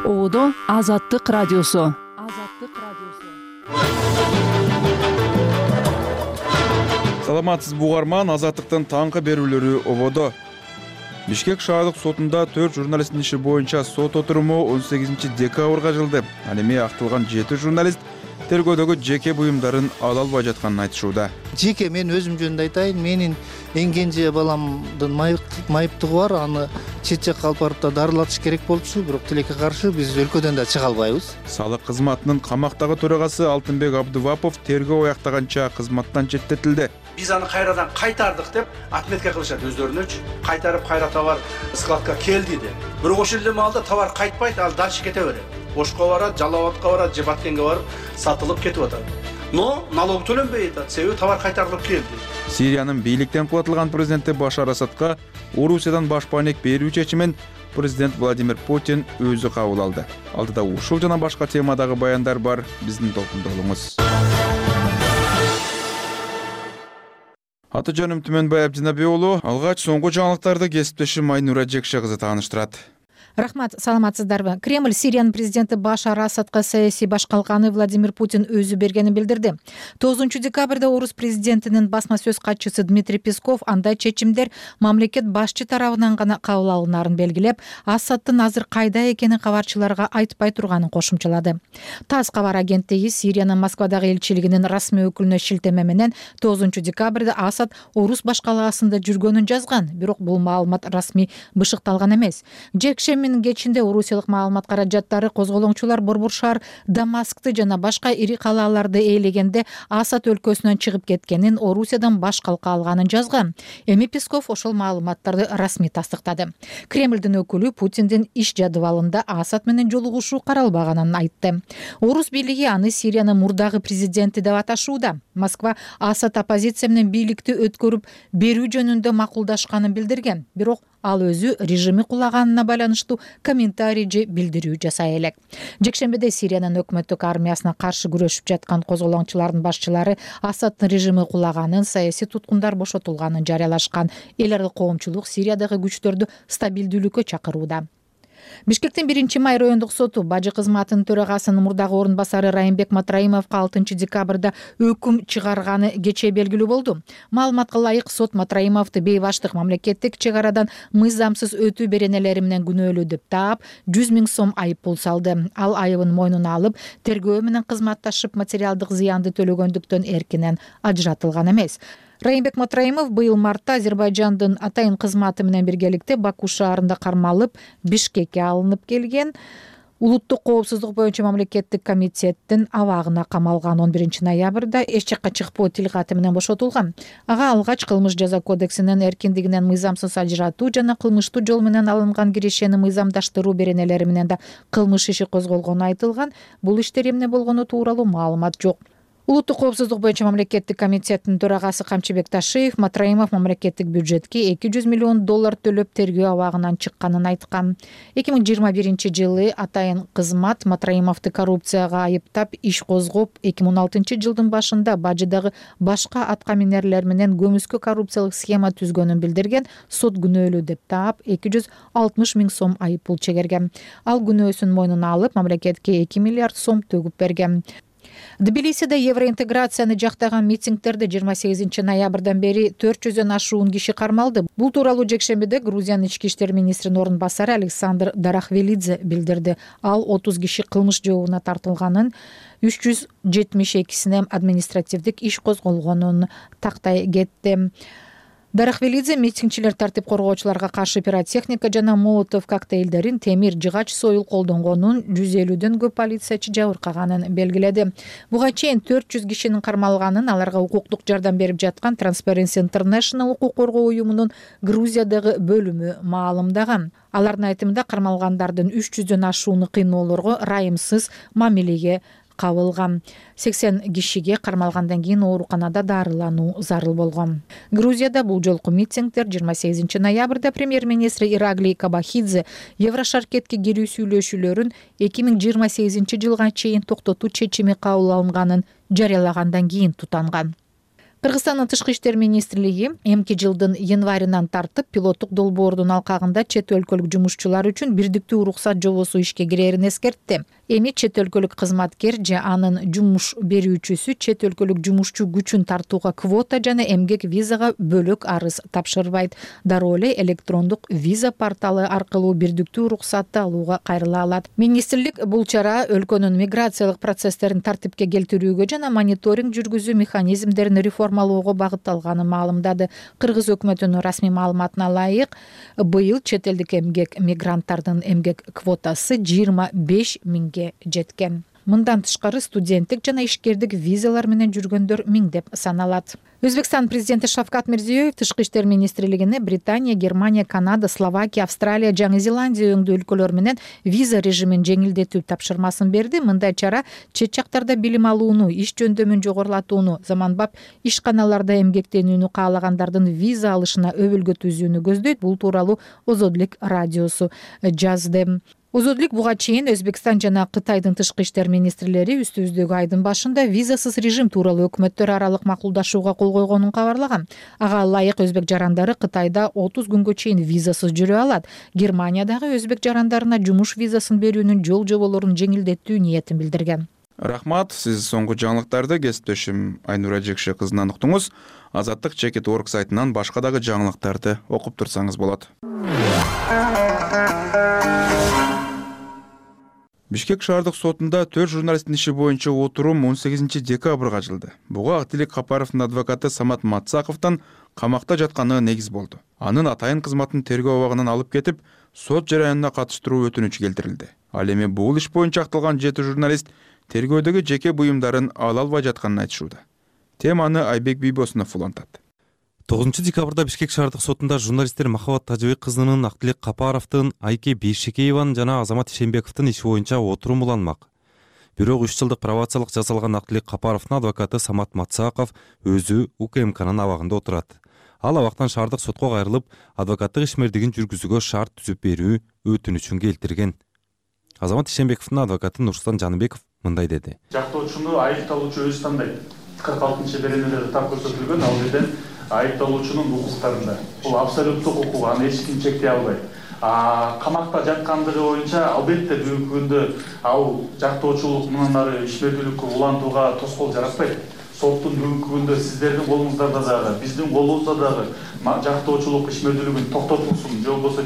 Оодо Азаттык радиосу. Саламатсыз бугарман, Азаттыктын таңкы берүүлөрү ободо. Бишкек шаардык сотунда 4 журналисттин иши боюнча сот отуруму 18 декабрга жылды. Ал эми актылган 7 журналист тергөөдөгү жеке буюмдарын ала албай жатканын айтышууда. Жеке мен өзүм жөнүндө айтайын, менин эң кенже баламдын майыптыгы бар, аны чет жакка алып барып да дарылатыш керек болчу, бирок тилекке каршы биз өлкөдөн да чыга албайбыз. Салык кызматынын камактагы төрагасы Алтынбек Абдывапов тергөө аяктаганча кызматтан четтетилди. Биз аны кайрадан кайтардык деп отметка кылышат өздөрүнөчү. Кайтарып кайра товар складка келди деп. Бирок ошол эле маалда товар кайтпайт, ал дальше кете берет. Ошко барат, Жалал-Абадка барат, же Баткенге барып сатылып кетип атат. Но налог төлөнбөй атат, себеби товар кайтарылып келди. Сириянын бийликтен кулатылган президенти Башар Асадка Орусиядан башпаанек берүү чечимин президент Владимир Путин өзү кабыл алды. Алдыда ушул жана башка темадагы баяндар бар, биздин толкунда болуңуз. Аты жөнүм Түмөнбай Абдинабек уулу. Алгач соңку жаңылыктарды кесиптешим Айнура Жекше кызы тааныштырат. Рахмат, саламатсыздарбы. Кремль Сириянын президенти Башар Асадка саясий башкалканы Владимир Путин өзү бергенин билдирди. 9 декабрда орус президентинин басма сөз катчысы Дмитрий Песков андай чечимдер мамлекет башчы тарабынан гана кабыл алынарын белгилеп, Асаддын азыр кайда экенин кабарчыларга айтпай турганын кошумчалады. ТАСС кабар агенттиги Сириянын Москвадагы элчилигинин расмий өкүлүнө шилтеме менен 9 декабрда Асад орус башкаласында жүргөнүн жазган, бирок бул маалымат расмий бышыкталган эмес. Жекшембинин кечинде орусиялык маалымат каражаттары козголоңчулар Борбор шаар Дамаскты жана башка ири калааларды ээлегенде Асад өлкөсүнөн чыгып кеткенин, Орусиядан баш калка алганын жазган. Эми Песков ошол маалыматтарды расмий тастыктады. Кремлдин өкүлү Путиндин иш жадыбалында Асад менен жолугушуу каралбаганын айтты. Орус бийлиги аны Сириянын мурдагы президенти деп аташууда. Москва Асад оппозиция менен бийликти өткөрүп берүү жөнүндө макулдашканын билдирген, бирок ал өзү режими кулаганына байланыштуу комментарий же билдирүү жасай элек. Жекшембиде Сириянын өкмөттүк армиясына каршы күрөшүп жаткан козголоңчулардын башчылары Асаддын режими кулаганын, саясий туткундар бошотулганын жарыялашкан. Эл аралык коомчулук Сириядагы күчтөрдү стабилдүүлүккө чакырууда. Бишкектин 1-май райондук соту бажы кызматынын төрагасынын мурдагы орун басары Райымбек Матраимовго 6 декабрда өкүм чыгарганы кечээ белгилүү болду. Маалыматка ылайык, сот Матраимовду бейбаштык, мамлекеттик чек арадан мыйзамсыз өтүү беренелери менен күнөөлүү деп таап, 100 000 сом айып пул салды. Ал айыбын мойнуна алып, тергөө менен кызматташып материалдык зыянды төлөгөндүктөн эркинен ажыратылган эмес. Райымбек Матраимов быйыл мартта Азербайжандын атайын кызматы менен биргеликте Баку шаарында кармалып, Бишкекке алынып келген. Улуттук коопсуздук боюнча мамлекеттик комитеттин абагына камалган. 11 ноябрда эч жакка чыкпоо тилкаты менен бошотулган. Ага алгач кылмыш жаза кодексинин эркиндигинен мыйзамсыз ажыратуу жана кылмыштуу жол менен алынган кирешени мыйзамдаштыруу беренелери менен да кылмыш иши козголгону айтылган. Бул иштер эмне болгону тууралуу маалымат жок. Улуттук коопсуздук боюнча мамлекеттик комитеттин төрагасы Камчыбек Ташиев Матраимов мамлекеттик бюджетке $200 миллион төлөп тергөө абагынан чыкканын айткан. 2021 жылы атайын кызмат Матраимовду коррупцияга айыптап иш козгоп, 2016 жылдын башында бажыдагы башка атка минерлер менен көмүскө коррупциялык схема түзгөнүн билдирген. Сот күнөөлүү деп таап, 260 000 сом айып пул чегерген. Ал күнөөсүн мойнуна алып, мамлекетке 2 миллиард сом төгүп берген. Тбилисиде евроинтеграцияны жактаган митингдерде 28 ноябрдан бери 400дөн ашуун киши кармалды. Бул тууралуу жекшембиде Грузиянын ички иштер министринин орун басары Александр Дарахвелидзе билдирди. Ал 30 киши кылмыш жообуна тартылганын, 372сине административдик иш козголгонун тактай кетти. Дарахвелидзе митингчилер тартип коргоочуларга каршы пиротехника жана молотов коктейлдерин, темир жыгач, союл колдонгонун, 150дөн көп полициячы жабыркаганын белгиледи. Буга чейин 400 кишинин кармалганын, аларга укуктук жардам берип жаткан Transparency International укук коргоо уюмунун Грузиядагы бөлүмү маалымдаган. Алардын айтымында кармалгандардын 300дөн ашууну кыйноолорго, райымсыз мамилеге кабылган. 80 кишиге кармалгандан кийин ооруканада дарылануу зарыл болгон. Грузияда бул жолку митингдер 28 ноябрда премьер-министри Ираглий Кабахидзе Еврошаркетке кирүү сүйлөшүүлөрүн 2028 жылга чейин токтотуу чечими кабыл алынганын жарыялагандан кийин тутанган. Кыргызстандын тышкы иштер министрлиги эмки жылдын январынан тартып пилоттук долбоордун алкагында чет өлкөлүк жумушчулар үчүн бирдиктүү уруксат жобосу ишке кирерин эскертти. Эми чет өлкөлүк кызматкер же анын жумуш берүүчүсү чет өлкөлүк жумушчу күчүн тартууга квота жана эмгек визага бөлөк арыз тапшырбайт. Дароо эле электрондук виза порталы аркылуу бирдиктүү уруксатты алууга кайрыла алат. Министрлик бул чара өлкөнүн миграциялык процесстерин тартипке келтирүүгө жана мониторинг жүргүзүү механизмдерин реформалоого багытталганын маалымдады. Кыргыз өкмөтүнүн расмий маалыматына ылайык, быйыл чет элдик эмгек мигранттардын эмгек квотасы 25 миңге жеткен. Мындан тышкары студенттик жана ишкердик визалар менен жүргөндөр миңдеп саналат. Өзбекстан президенти Шавкат Мирзиёев тышкы иштер министрлигине Британия, Германия, Канада, Словакия, Австралия, Жаңы Зеландия өңдүү өлкөлөр менен виза режимин жеңилдетүү тапшырмасын берди. Мындай чара чет жактарда билим алууну, иш жөндөмүн жогорулатууну, заманбап ишканаларда эмгектенүүнү каалагандардын виза алышына өбөлгө түзүүнү көздөйт. Бул тууралуу Озодлик радиосу жазды. Озодлик буга чейин Өзбекстан жана Кытайдын тышкы иштер министрлери үстүбүздөгү айдын башында визасыз режим тууралуу өкмөттөр аралык макулдашууга кол койгонун кабарлаган. Ага ылайык өзбек жарандары Кытайда 30 күнгө чейин визасыз жүрө алат. Германиядагы өзбек жарандарына жумуш визасын берүүнүн жол жоболорун жеңилдетүү ниетин билдирген. Рахмат, сиз соңку жаңылыктарды кесиптешим Айнура Жекше кызынан уктуңуз. Азаттык Чекит.org сайтынан башка дагы жаңылыктарды окуп турсаңыз болот. Бишкек шаардык сотунда 4 журналисттин иши боюнча отурум 18 декабрга ачылды. Буга Актилек Капаровдун адвокаты Самат Матсаковдун камакта жатканы негиз болду. Анын атайын кызматын тергөө абагынан алып кетип, сот жараянына катыштыруу өтүнүчү келтирилди. Ал эми бул иш боюнча акталган 7 журналист тергөөдөгү жеке буюмдарын ала албай жатканын айтышууда. Теманы Айбек Бийбосунов улантат. 9 декабрда Бишкек шаардык сотунда журналисттер Махабат Тажыбек кызынын, Актилек Капаровдун, Айке Бейшекееванын жана Азамат Ишенбековдун иши боюнча отурум уланмак. Бирок 3 жылдык пробациялык жазалган Актилек Капаровдун адвокаты Самат Матсаков өзү УКМКнын абагында отурат. Ал абактан шаардык сотко кайрылып, адвокаттык ишмердигин жүргүзүүгө шарт түзүп берүү өтүнүчүн келтирген. Азамат Ишенбековдун адвокаты Нурсултан Жаныбеков мындай деди. Жактоочуну айыпталуучу өзү тандайт. 46 беренелерде тап көрсөтүлгөн, ал жерден айыпталуучунун укуктарында. Бул абсолюттук укук, аны эч ким чектей албайт. Камакта жаткандыгы боюнча албетте бүгүнкү күндө ал жактоочулук мындан ары ишмердүүлүккө улантууга тоскоол жаратпайт. Соттун бүгүнкү күндө сиздердин колуңуздарда дагы, биздин колубузда дагы жактоочулук ишмердүүлүгүн токтотулсун, же болбосо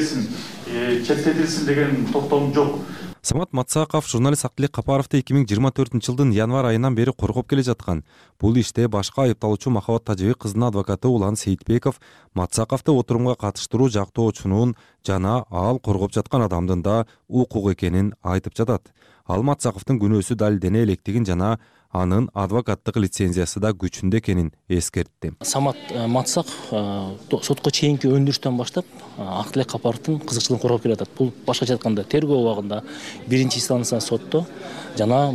чектетилсин деген токтом жок. Самат Матсаков журналист Актилек Капаровду 2024 жылдын январь айынан бери коргоп келе жаткан. Бул иште башка айыпталуучу Махабат Тажыбек кызынын адвокаты Улан Сейитбеков Матсаковду отурумга катыштыруу жактоочунун жана ал коргоп жаткан адамдын да укук экенин айтып жатат. Ал Матсаковдун күнөөсү далилдене электигин жана анын адвокаттык лицензиясы да күчүндө экенин эскертти. Самат Матсаков сотко чейинки өндүрүштөн баштап Актилек Капаровдун кызыкчылыгын коргоп келе жатат. Бул башкача айтканда тергөө убагында биринчи инстанция сотто жана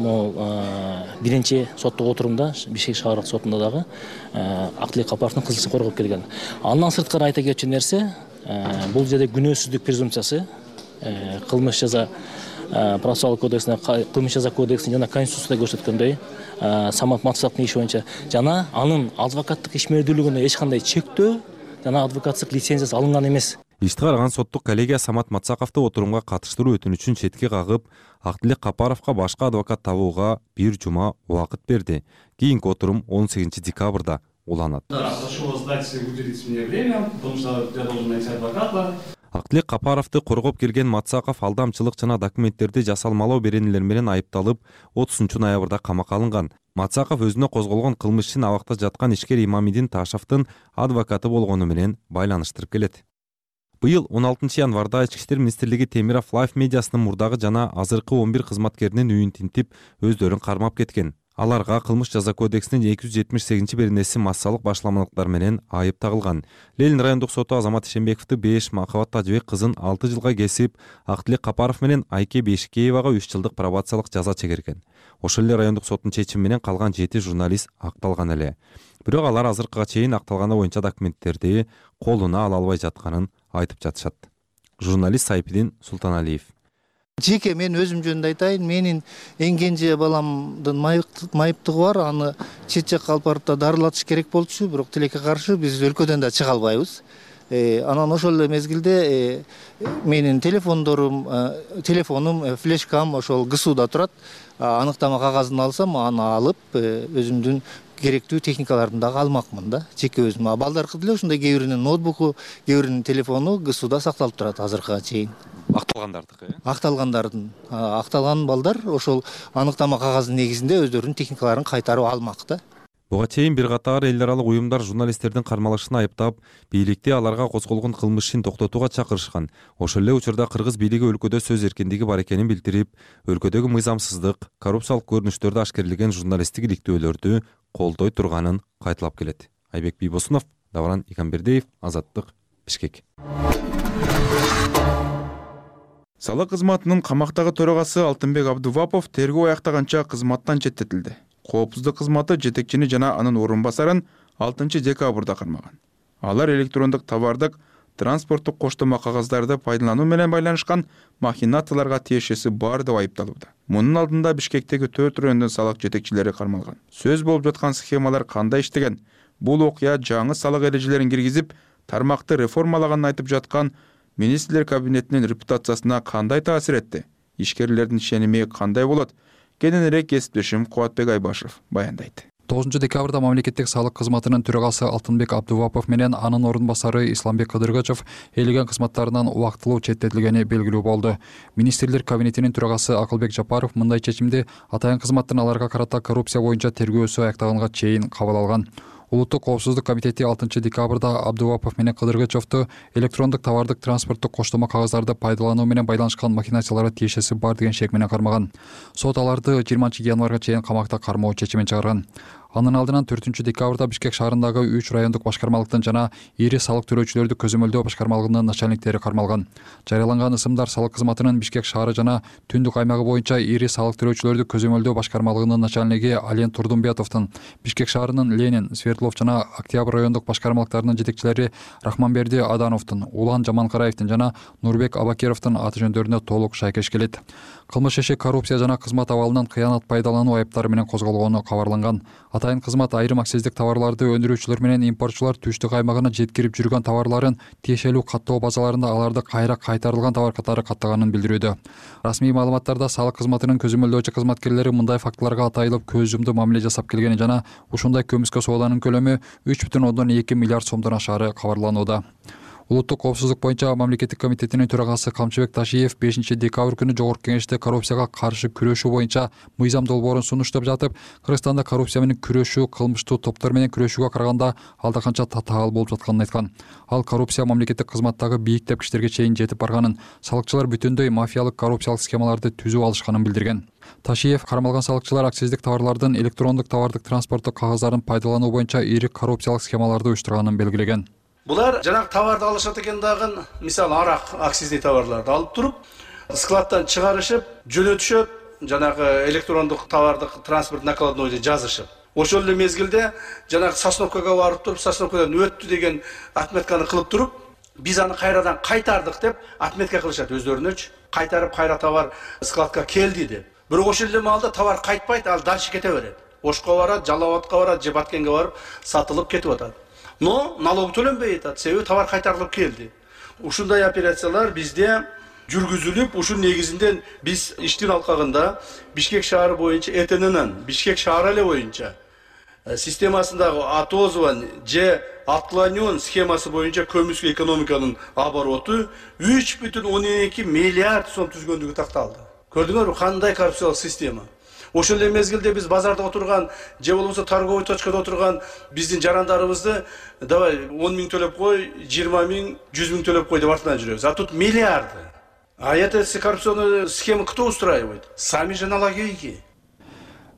биринчи соттук отурумда Бишкек шаардык сотунда дагы Актилек Капаровдун кызыкчылыгын коргоп келген. Андан сырткары айта кетчү нерсе, бул жерде күнөөсүздүк презумпциясы кылмыш жаза процессуалдык кодексине, кылмыш жаза кодексине жана конституцияда көрсөткөндөй Самат Матсаковдун иши боюнча жана анын адвокаттык ишмердүүлүгүнө эч кандай чектөө жана адвокаттык лицензиясы алынган эмес. Ишти караган соттук коллегия Самат Матсаковду отурумга катыштыруу өтүнүчүн четке кагып, Актилек Капаровго башка адвокат табууга 1 жума убакыт берди. Кийинки отурум 18 декабрда уланат. Прошу вас дать уделить мне время, потому что я должен найти адвоката. Актилек Капаровду коргоп келген Матсаков алдамчылык жана документтерди жасалмалоо беренелер менен айыпталып 30 ноябрда камакка алынган. Матсаков өзүнө козголгон кылмыш ишин абакта жаткан ишкер Имамидин Ташевдин адвокаты болгону менен байланыштырып келет. Быйыл 16 январда Ички иштер министрлиги Темиров Life медиасынын мурдагы жана азыркы 11 кызматкеринин үйүн тинтип, өздөрүн кармап кеткен. Аларга кылмыш жаза кодексинин 278 беренеси массалык башламалыктар менен айып тагылган. Ленин райондук соту Азамат Ишенбековду 5, Махабат Тажыбек кызын 6 жылга кесип, Актилек Капаров менен Айке Бейшекеевага 3 жылдык пробациялык жаза чегерген. Ошол эле райондук соттун чечими менен калган 7 журналист акталган эле. Бирок алар азыркыга чейин акталганы боюнча документтерди колуна ала албай жатканын айтып жатышат. Журналист Сайпидин Султаналиев. жеке мен өзүм жөнүндө айтайын, менин эң кенже баламдын майыптыгы бар, аны чет жакка алып барып да дарылатыш керек болчу, бирок тилекке каршы биз өлкөдөн да чыга албайбыз. Анан ошол эле мезгилде менин телефонум, флешкам ошол ГСУда турат. Аныктама кагазын алсам, аны алып өзүмдүн керектүү техникаларын дагы алмакмын да, жеке өзүм. Балдаркы деле ушундай кээ биринин ноутбуку, кээ биринин телефону ГСУда сакталып турат азыркыга чейин. Акталгандардыкы? Акталган балдар ошол аныктама кагазынын негизинде өздөрүнүн техникаларын кайтарып алмак да. Буга чейин бир катар эл аралык уюмдар журналисттердин кармалышын айыптап, бийликти аларга козголгон кылмыш ишин токтотууга чакырышкан. Ошол эле учурда кыргыз бийлиги өлкөдө сөз эркиндиги бар экенин билдирип, өлкөдөгү мыйзамсыздык, коррупциялык көрүнүштөрдү ашкерлеген журналисттик иликтөөлөрдү колдой турганын кайталап келет. Айбек Бийбосунов, Давран Иканбердиев, Азаттык, Бишкек. Салык кызматынын камактагы төрагасы Алтынбек Абдувапов тергөө аяктаганча кызматтан четтетилди. Коопсуздук кызматы жетекчини жана анын орун басарын 6 декабрда кармаган. Алар электрондук товардык, транспорттук коштомо кагаздарды пайдалануу менен байланышкан махинацияларга тиешеси бар деп айыпталууда. Мунун алдында Бишкектеги 4 райондун салык жетекчилери кармалган. Сөз болуп жаткан схемалар кандай иштеген? Бул окуя жаңы салык эрежелерин киргизип, тармакты реформалаганын айтып жаткан министрлер кабинетинин репутациясына кандай таасир этти? Ишкерлердин ишеними кандай болот? Кененирээк кесиптешим Кубатбек Айбашев баяндайт. 9 декабрда мамлекеттик салык кызматынын төрагасы Алтынбек Абдувапов менен анын орун басары Исламбек Кыдыргычев элеген кызматтарынан убактылуу четтетилгени белгилүү болду. Министрлер кабинетинин төрагасы Акылбек Жапаров мындай чечимди атайын кызматтын аларга карата коррупция боюнча тергөөсү аяктаганга чейин кабыл алган. Улуттук коопсуздук комитети 6 декабрда Абдувапов менен Кыдыргычевду электрондук товардык транспорттук коштомо кагаздарды пайдалануу менен байланышкан махинацияларга тиешеси бар деген шек менен кармаган. Сот аларды 20 январга чейин камакта кармоо чечимин чыгарган. Анын алдынан 4 декабрда Бишкек шаарындагы 3 райондук башкармалыктын жана ири салык төлөөчүлөрдү көзөмөлдөө башкармалыгынын начальниктери кармалган. Жарыяланган ысымдар салык кызматынын Бишкек шаары жана түндүк аймагы боюнча ири салык төлөөчүлөрдү көзөмөлдөө башкармалыгынын начальниги Ален Турдумбетовдун, Бишкек шаарынын Ленин, Свердлов жана Октябрь райондук башкармалыктарынын жетекчилери Рахманберди Адановдун, Улан Жаманкараевдин жана Нурбек Абакировдун аты жөндөрүнө толук шайкеш келет. Кылмыш иши коррупция жана кызмат абалынан кыянат пайдалануу айыптары менен козголгону кабарланган. Атайын кызмат айрым акциздик товарларды өндүрүүчүлөр менен импортчулар түштүк аймагына жеткирип жүргөн товарларын тиешелүү каттоо базаларында аларды кайра кайтарылган товар катары каттаганын билдирүүдө. Расмий маалыматтарда салык кызматынын көзөмөлдөөчү кызматкерлери мындай фактыларга атайылып көз жумду мамиле жасап келгени жана ушундай көмүскө сооданын көлөмү 3,2 миллиард сомдон ашаары кабарланууда. Улуттук коопсуздук боюнча мамлекеттик комитетинин төрагасы Камчыбек Ташиев 5 декабрь күнү жогорку кеңеште коррупцияга каршы күрөшүү боюнча мыйзам долбоорун сунуштап жатып, Кыргызстанда коррупция менен күрөшүү кылмыштуу топтор менен күрөшүүгө караганда алда канча татаал болуп жатканын айткан. Ал коррупция мамлекеттик кызматтагы бийик тепкичтерге чейин жетип барганын, салыкчылар бүтүндөй мафиялык коррупциялык схемаларды түзүп алышканын билдирген. Ташиев кармалган салыкчылар акциздик товарлардын электрондук товардык транспорттук кагаздарын пайдалануу боюнча ири коррупциялык схемаларды уюштурганын белгилеген. Булар жанагы товарды алышат экен дагы, мисалы арак акцизный товарларды алып туруп, складтан чыгарышып, жөнөтүшөт, жанагы электрондук товардык транспорт накладнойду жазышып. Ошол эле мезгилде жанагы Сосновкага барып туруп, Сосновкадан өттү деген отметканы кылып туруп, биз аны кайрадан кайтардык деп отметка кылышат өздөрүнөчү. Кайтарып кайра товар складка келди деп. Бирок ошол эле маалда товар кайтпайт, ал дальше кете берет. Ошко барат, Жалал Абадка барат, же Баткенге барып сатылып кетип атат. Но налог төлөнбөй атат, себеби товар кайтарылып келди. Ушундай операциялар бизде жүргүзүлүп, ушун негизинде биз иштин алкагында Бишкек шаары боюнча ЭТНнын Бишкек шаары эле боюнча системасындагы отозван же отклонен схемасы боюнча көмүскө экономиканын обороту 3,12 миллиард сом түзгөндүгү такталды. Көрдүңөрбү кандай коррупциялык система? Ошол эле мезгилде биз базарда отурган, же болбосо торговый точкада отурган биздин жарандарыбызды давай 10 миң төлөп кой, 20 миң, 100 миң төлөп кой деп артынан жүрөбүз. А тут миллиарды. А эта коррупционная схема кто устраивает? Сами же налоговики.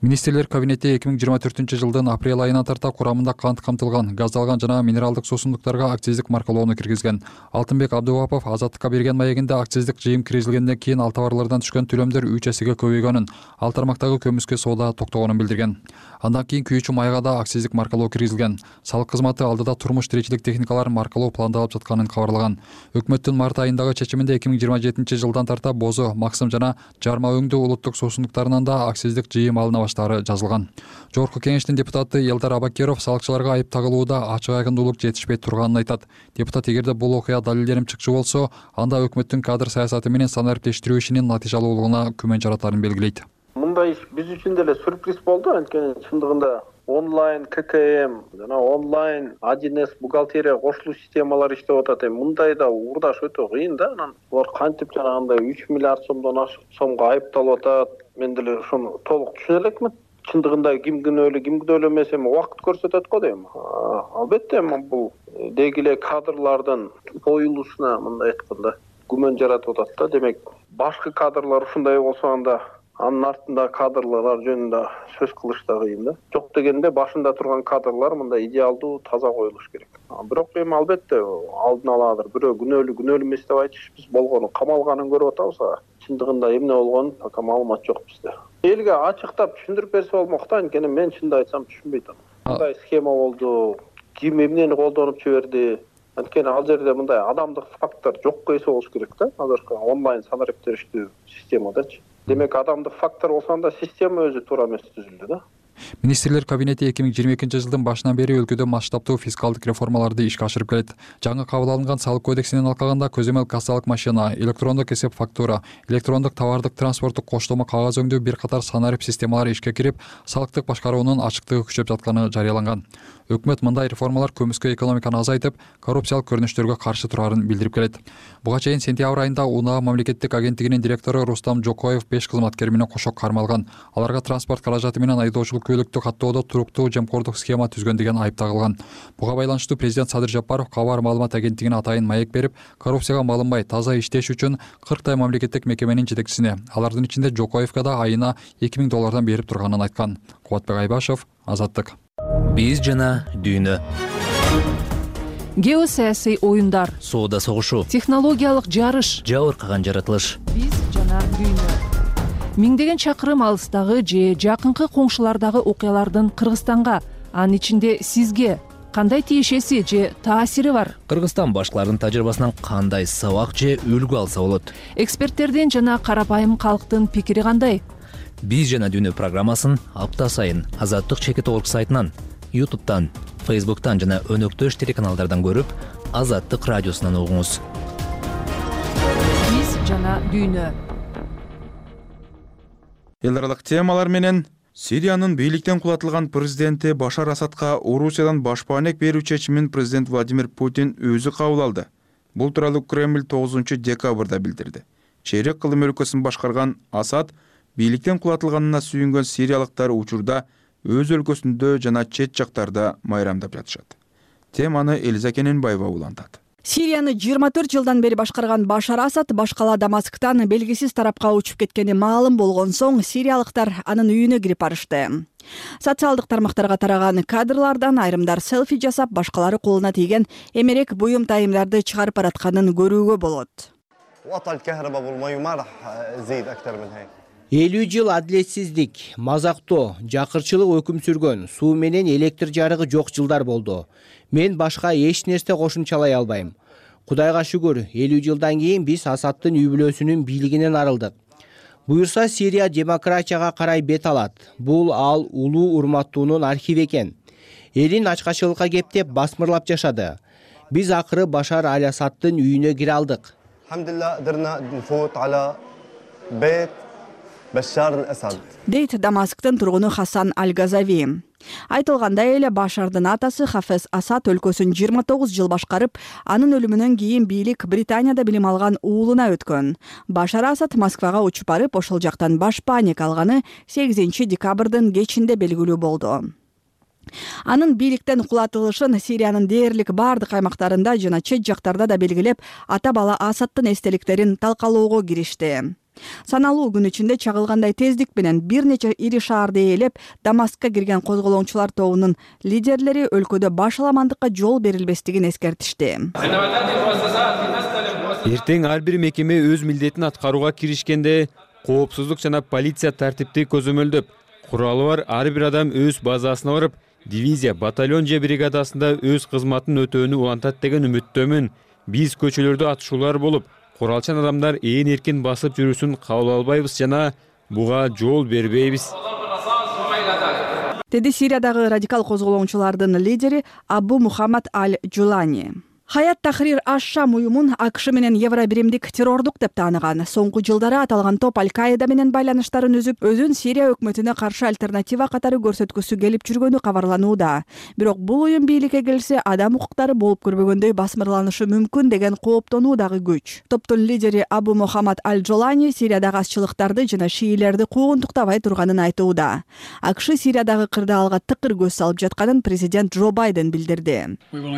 Министрлер кабинети 2024 жылдын апрель айынан тарта курамында кант камтылган, газдалган жана минералдык суусундуктарга акциздик маркалоону киргизген. Алтынбек Абдувапов азаттыкка берген маегинде акциздик жыйым киргизилгенден кийин ал товарлардан түшкөн төлөмдөр 3 эсеге көбөйгөнүн, ал тармактагы көмүскө соода токтогонун билдирген. Андан кийин күйүүчү майга да акциздик маркалоо киргизилген. Салык кызматы алдыда турмуш тиричилик техникаларын маркалоо пландалып жатканын кабарлаган. Өкмөттүн март айындагы чечиминде 2027 жылдан тарта бозу, максым жана жарма өңдүү улуттук суусундуктарынан да акциздик жыйым алына баштаары жазылган. Жогорку кеңештин депутаты Элдар Абакеров салыкчыларга айып тагылууда ачык айкындуулук жетишпей турганын айтат. Депутат эгерде бул окуя далилденип чыкчу болсо, анда өкмөттүн кадр саясаты менен санариптештирүү ишинин натыйжалуулугуна күмөн жаратарын белгилейт. Мындай иш биз үчүн деле сюрприз болду. Анткени чындыгында онлайн ККМ жана онлайн 1С бухгалтерия кошулуу системалары иштеп атат. Мындайда уурдаш өтө кыйын да. Анан булар кантип жанагындай 3 миллиард сомдон ашык сомго айыпталып атат. Мен деле ошону толук түшүнө элекмин. Чындыгында ким күнөөлүү эмес, эми убакыт көрсөтөт го дейм. Албетте бул дегиле кадрлардын коюлушуна мындай айтканда күмөн жаратып атат да. Демек, башкы кадрлар ушундай болсо анда анын артында кадрлар жөнүндө сөз кылыш да кыйын да. Жок дегенде башында турган кадрлар мындай идеалдуу, таза коюлуш керек. Бирок эми албетте алдын аладыр. Бирөө күнөөлүү эмес деп айтышыбыз болгону, камалганын көрүп атабыз. Чындыгында эмне болгонун пока маалымат жок бизде. Элге ачыктап түшүндүрүп берсе болмок да, анткени мен чынды айтсам түшүнбөй атам. Мындай схема болду, ким эмнени колдонуп жиберди. Анткени ал жерде мындай адамдык фактор жокко эсе болуш керек да. Азыркы онлайн санариптештирүү системадачы. Демек, адамдык фактор болсо анда система өзү туура эмес түзүлдү да. Министрлер кабинети 2022 жылдын башынан бери өлкөдө масштабтуу фискалдык реформаларды ишке ашырып келет. Жаңы кабыл алынган салык кодексинен алкаганда көзөмөл кассалык машина, электрондук эсеп фактура, электрондук товардык транспорттук коштомо кагаз өңдүү бир катар санарип системалары ишке кирип, салыктык башкаруунун ачыктыгы күчөп жатканы жарыяланган. Өкмөт мындай реформалар көмүскө экономиканы азайтып, коррупциялык көрүнүштөргө каршы турарын билдирип келет. Буга чейин сентябрь айында УНА мамлекеттик агенттигинин директору Рустам Жокоев 5 кызматкер менен кошо кармалган. Аларга транспорт каражаты менен айдоочулук көйлөктү каттоодо туруктуу жемкордук схема түзгөн деген айып тагылган. Буга байланыштуу президент Садыр Жапаров кабар маалымат агенттигине атайын маек берип, коррупцияга малынбай таза иштеш үчүн 40 мамлекеттик мекеменин жетекчисине, алардын ичинде Жокоевка да айына $2000 берип турганын айткан. Кубатбек Айбашев, Азаттык. Биз жана дүйнө. Геосаясий оюндар, Соода согушу, технологиялык жарыш, жабыркаган жаратылыш. Биз жана дүйнө. Миңдеген чакырым алыстагы же жакынкы коңшулардагы окуялардын Кыргызстанга, анын ичинде сизге кандай тиешеси же таасири бар? Кыргызстан башкаларынын тажрыйбасынан кандай сабак же үлгү алса болот? Эксперттердин жана карапайым калктын пикири кандай? Биз жана дүйнө программасын апта сайын Азаттык чекит орг сайтынан, YouTube'тан, Facebook'тан жана өнөктөш телеканалдардан көрүп, Азаттык радиосунан угуңуз. Биз жана дүйнө. Эл аралык темалар менен Сириянын бийликтен кулатылган президенти Башар Асадка Орусиядан башпаанек берүү чечимин президент Владимир Путин өзү кабыл алды. Бул тууралуу Кремль 9 декабрда билдирди. Чейрек кылым өлкөсүн башкарган Асад бийликтен кулатылганына сүйүнгөн сириялыктар учурда өз өлкөсүндө жана чет жактарда майрамдап жатышат. Теманы Элиза Кененбаева улантат. Сирияны 24 жылдан бери башкарган Башар Асад башкала Дамасктан белгисиз тарапка учуп кеткени маалым болгон соң сириялыктар анын үйүнө кирип барышты. Социалдык тармактарга тараган кадрлардан айрымдар селфи жасап, башкалары колуна тийген эмерек буюм тайымдарды чыгарып баратканын көрүүгө болот. 50 жыл адилетсиздик, мазактоо, жакырчылык өкүм сүргөн, суу менен электр жарыгы жок жылдар болду. Мен башка эч нерсе кошумчалай албайм. Кудайга шүгүр, 50 жылдан кийин биз Асадтын үй бүлөсүнүн бийлигинен арылдык. Буюрса Сирия демократияга карай бет алат. Бул ал улуу урматтуунун архиви экен. Элин ачкачылыкка кептеп басмырлап жашады. Биз акыры Башар Асадтын үйүнө кире алдык. Дейт Дамасктын тургуну Хасан Аль-Газави. Айтылгандай эле Башардын атасы Хафез Асад өлкөсүн 29 жыл башкарып, анын өлүмүнөн кийин бийлик Британияда билим алган уулуна өткөн. Башар Асад Москвага учуп барып, ошол жактан башпаанек алганы 8 декабрдын кечинде белгилүү болду. Анын бийликтен кулатылышын Сириянын дээрлик бардык аймактарында жана чет жактарда да белгилеп, ата бала Асадтын эстеликтерин талкалоого киришти. Саналуу күн ичинде чагылгандай тездик менен бир нече ири шаарды ээлеп Дамаскка кирген козголоңчулар тобунун лидерлери өлкөдө башаламандыкка жол берилбестигин эскертишти. Эртең ар бир мекеме өз милдетин аткарууга киришкенде коопсуздук жана полиция тартипти көзөмөлдөп, куралы бар ар бир адам өз базасына барып, дивизия, батальон же бригадасында өз кызматын өтөөнү улантат деген үмүттөмүн. Биз көчөлөрдө атышуулар болуп, куралчан адамдар ээн эркин басып жүрүүсүн кабыл албайбыз жана буга жол бербейбиз, деди Сириядагы радикал козголоңчулардын лидери Абу Мухаммад Аль-Джулани. Хаят Тахрир аш-Шам уюмун АКШ менен Евробиримдик террордук деп тааныган. Соңку жылдары аталган топ Аль-Каида менен байланыштарын үзүп, өзүн Сирия өкмөтүнө каршы альтернатива катары көрсөткүсү келип жүргөнү кабарланууда. Бирок бул уюм бийликке келсе, адам укуктары болуп көрбөгөндөй басмырланышы мүмкүн деген кооптонуу дагы күч. Топтун лидери Абу Мухаммад Аль-Джолани Сириядагы азчылыктарды жана шиилерди куугунтуктабай турганын айтууда. АКШ Сириядагы кырдаалга тыкыр көз салып жатканын президент Джо Байден билдирди.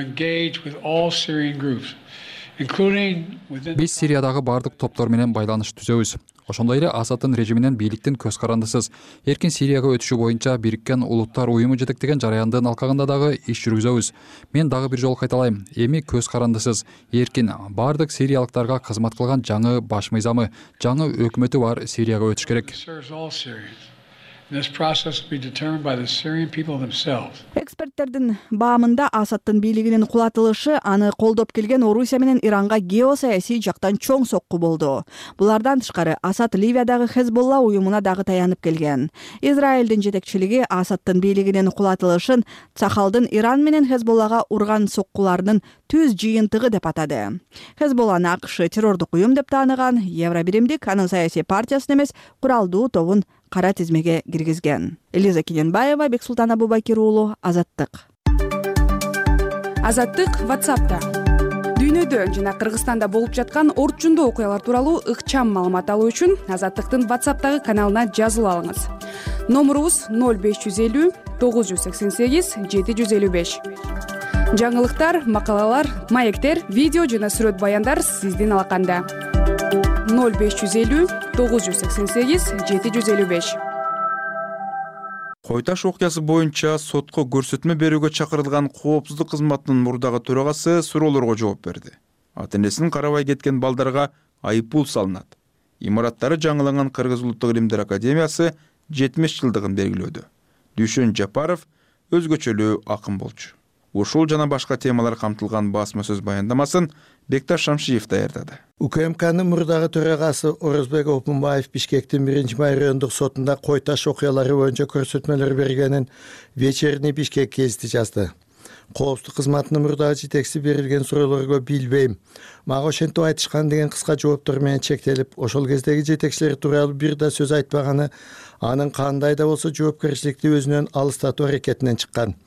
Биз Сириядагы бардык топтор менен байланыш түзөбүз. Ошондой эле Асаддын режиминен бийликтин көз карандысыз эркин Сирияга өтүшү боюнча Бириккен Улуттар уюму жетектеген жараяндын алкагында дагы иш жүргүзөбүз. Мен дагы бир жолу кайталайм. Эми көз карандысыз эркин бардык сириялыктарга кызмат кылган жаңы баш мыйзамы, жаңы өкмөтү бар Сирияга өтүш керек. Эксперттердин баамында Асаддын бийлигинин кулатылышы аны колдоп келген Орусия менен Иранга геосаясий жактан чоң сокку болду. Булардан тышкары Асад Ливиядагы Хезболла уюмуна дагы таянып келген. Израилдин жетекчилиги Асаддын бийлигинин кулатылышын Цахалдын Иран менен Хезболлага урган соккуларынын түз жыйынтыгы деп атады. Хезболланы АКШ террордук уюм деп тааныган, Евробиримдик анын саясий партиясын эмес, куралдуу тобун кара тизмеге киргизген. Элиза Кененбаева, Бексултан Абубакир уулу, Азаттык. Азаттык WhatsApp'та. Дүйнөдө жана Кыргызстанда болуп жаткан орчундуу окуялар тууралуу ыкчам маалымат алуу үчүн Азаттыктын WhatsApp'тагы каналына жазылып алыңыз. Номурубуз 0550 988 755. Жаңылыктар, макалалар, маектер, видео жана сүрөт баяндар сиздин алаканда. 0550 988 755. Кой Таш окуясы боюнча сотко көрсөтмө берүүгө чакырылган коопсуздук кызматынын мурдагы төрагасы суроолорго жооп берди. Ата-энесин карабай кеткен балдарга айыппул салынат. Имараттары жаңыланган Кыргыз Улуттук илимдер академиясы 70 жылдыгын белгилөөдө. Дүйшөн Жапаров өзгөчөлүү акын болчу. Ушул жана башка темалар камтылган басма сөз баяндамасын Бекташ Шамшиев даярдады. УКМКнын мурдагы төрагасы Орозбек Опунбаев Бишкектин 1-май райондук сотунда Кой Таш окуялары боюнча көрсөтмөлөр бергенин вечерний Бишкек гезити жазды. Коопсуздук кызматынын мурдагы жетекчиси берилген суроолорго билбейм, мага ошентип айтышкан деген кыска жооптор менен чектелип, ошол кездеги жетекчилер тууралуу бир да сөз айтпаганы, анын кандай да болсо жоопкерчиликти өзүнөн алыстатуу аракетинен чыккан.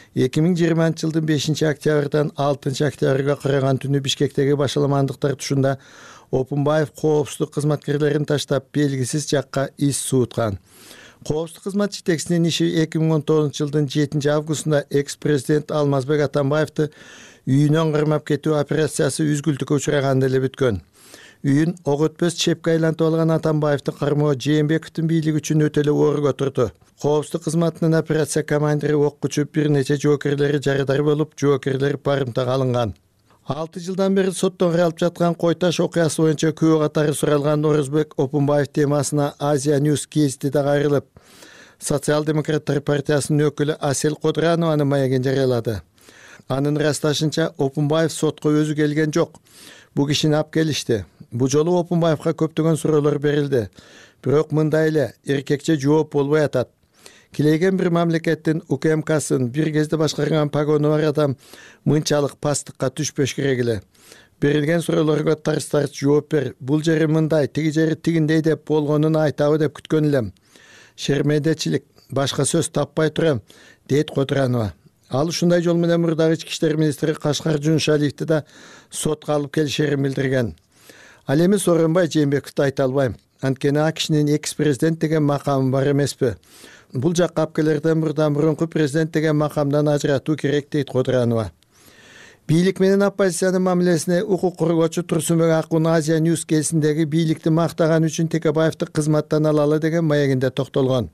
2020 жылдын 5 октябрдан 6 октябрга караган түнү Бишкектеги башаламандыктар тушунда Опунбаев коопсуздук кызматкерлерин таштап белгисиз жакка из сууткан. Коопсуздук кызмат жетекчисинин иши 2019 жылдын 7 августунда экс-президент Алмазбек Атамбаевди үйүнөн кырмап кетүү операциясы үзгүлтүккө учураганда эле бүткөн. Үйүн ок өтпөс чепке айлантып алган Атамбаевдин кармоо Жээнбековдун бийлиги үчүн өтө эле оор отурду. Коопсуздук кызматынын операция командири окку учуп бир нече жоокерлери жарадар болуп, жоокерлер барымтага алынган. 6 жылдан бери соттон кыралып жаткан Кой Таш окуясы боюнча күбө катары суралган Орозбек Опунбаев темасына Азия Ньюс гезити да кайрылып, Социал-демократтар партиясынын өкүлү Асел Кодранованын маегин жарыялады. Анын ырасташынча Опунбаев сотко өзү келген жок. Бу кишини алып келишти. Бу жолу Опунбаевга көптөгөн суроолор берилди. Бирок мындай эле эркекче жооп болбой атат. Килейген бир мамлекеттин УКМКсын бир кезде башкарган погону бар адам мынчалык пастыкка түшпөш керек эле. Берилген суроолорго тарс-тарс жооп бер. Бул жери мындай, тиги жери тигиндей деп болгонун айтабы деп күткөн элем. Шермедечилик, башка сөз таппай турам, дейт Кодранова. Ал ушундай жол менен мурдагы ички иштер министри Кашкар Жунушалиевди да сотко алып келишерин билдирген. Ал эми Сооронбай Жээнбековду айта албайм. Анткени а кишинин экс-президент деген макамы бар эмеспи. Бул жакка алып келерден мурда мурунку президент деген макамдан ажыратуу керек дейт Кодранова. бийлик менен оппозициянын мамилесине укук коргоочу Турсунбек Акун Азия News кезиндеги бийликти мактаган үчүн Текебаевди кызматтан алалы деген маегинде токтолгон.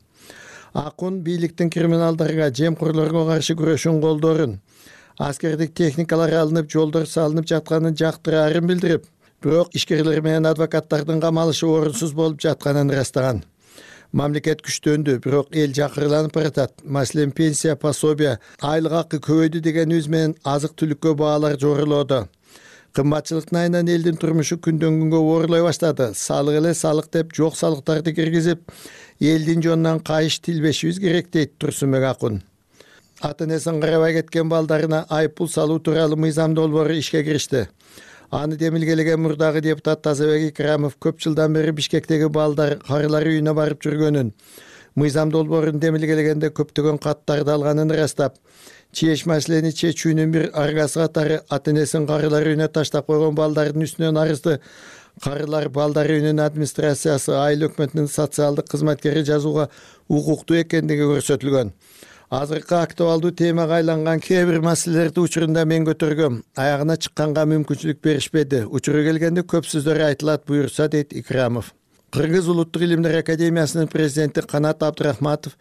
Акун бийликтин криминалдарга, жемкорлорго каршы күрөшүүнүн колдоорун, аскердик техникалар алынып, жолдор салынып жатканын жактыраарын билдирип, бирок ишкерлер менен адвокаттардын камалышы орунсуз болуп жатканын ырастаган. Мамлекет күчтөндү, бирок эл жакырланып баратат. Маселен, пенсия, пособия, айлык акы көбөйдү деген үз менен азык-түлүккө баалар жогорулоодо. Кымбатчылыктын айынан элдин турмушу күндөн күнгө оорлой баштады. Салык эле салык деп жок салыктарды киргизип, элдин жонунан кайыш тилбешибиз керек дейт Турсунбек Акун. Ата-энесин карабай кеткен балдарына айыппул салуу тууралуу мыйзам долбоору ишке киришти. Аны демилгелеген мурдагы депутат Тазабек Икрамов көп жылдан бери Бишкектеги балдар карылар үйүнө барып жүргөнүн, мыйзам долбоорун демилгелегенде көптөгөн каттарды алганын ырастап, чеч маселени чечүүнүн бир аргасы катары ата-энесин карылар үйүнө таштап койгон балдардын үстүнөн арызды карылар балдар үйүнүнүн администрациясы, айыл өкмөтүнүн социалдык кызматкери жазууга укуктуу экендиги көрсөтүлгөн. Азыркы актуалдуу темага айланган кээ бир маселелерди учурунда мен көтөргөм. Аягына чыкканга мүмкүнчүлүк беришпеди. Учуру келгенде көп сөздөр айтылат, буюрса дейт Икрамов. Кыргыз Улуттук илимдер академиясынын президенти Канат Абдрахматов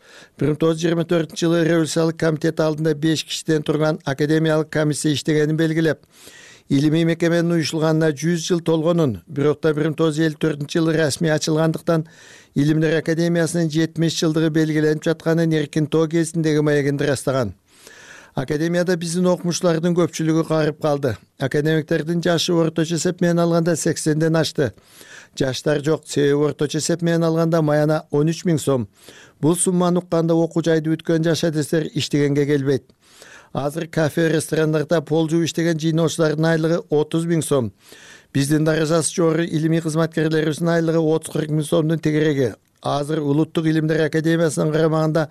1924-жылы революциялык комитет алдында 5 кишиден турган академиялык комиссия иштегенин белгилеп, илимий мекеменин уюшулганына 100 жыл толгонун, бирок да 1954-жылы расмий ачылгандыктан Илимдер академиясынын 70 жылдыгы белгиленип жатканын эркин тоо кезиндеги маегинде ырастаган. Академияда биздин окумуштуулардын көпчүлүгү карып калды. Академиктердин жашы орточо эсеп менен алганда 80ден ашты. Жаштар жок, себеби орточо эсеп менен алганда маяна 13 000 сом. Бул сумманы укканда окуу жайды бүткөн жаш адестер иштегенге келбейт. Азыр кафе, ресторандарда пол жууп иштеген жыйноочулардын айлыгы 30 000 сом. Биздин даражасы жогору илимий кызматкерлерибиздин айлыгы 30-40 000 сомдун тегереги. Азыр Улуттук илимдер академиясынын карамагында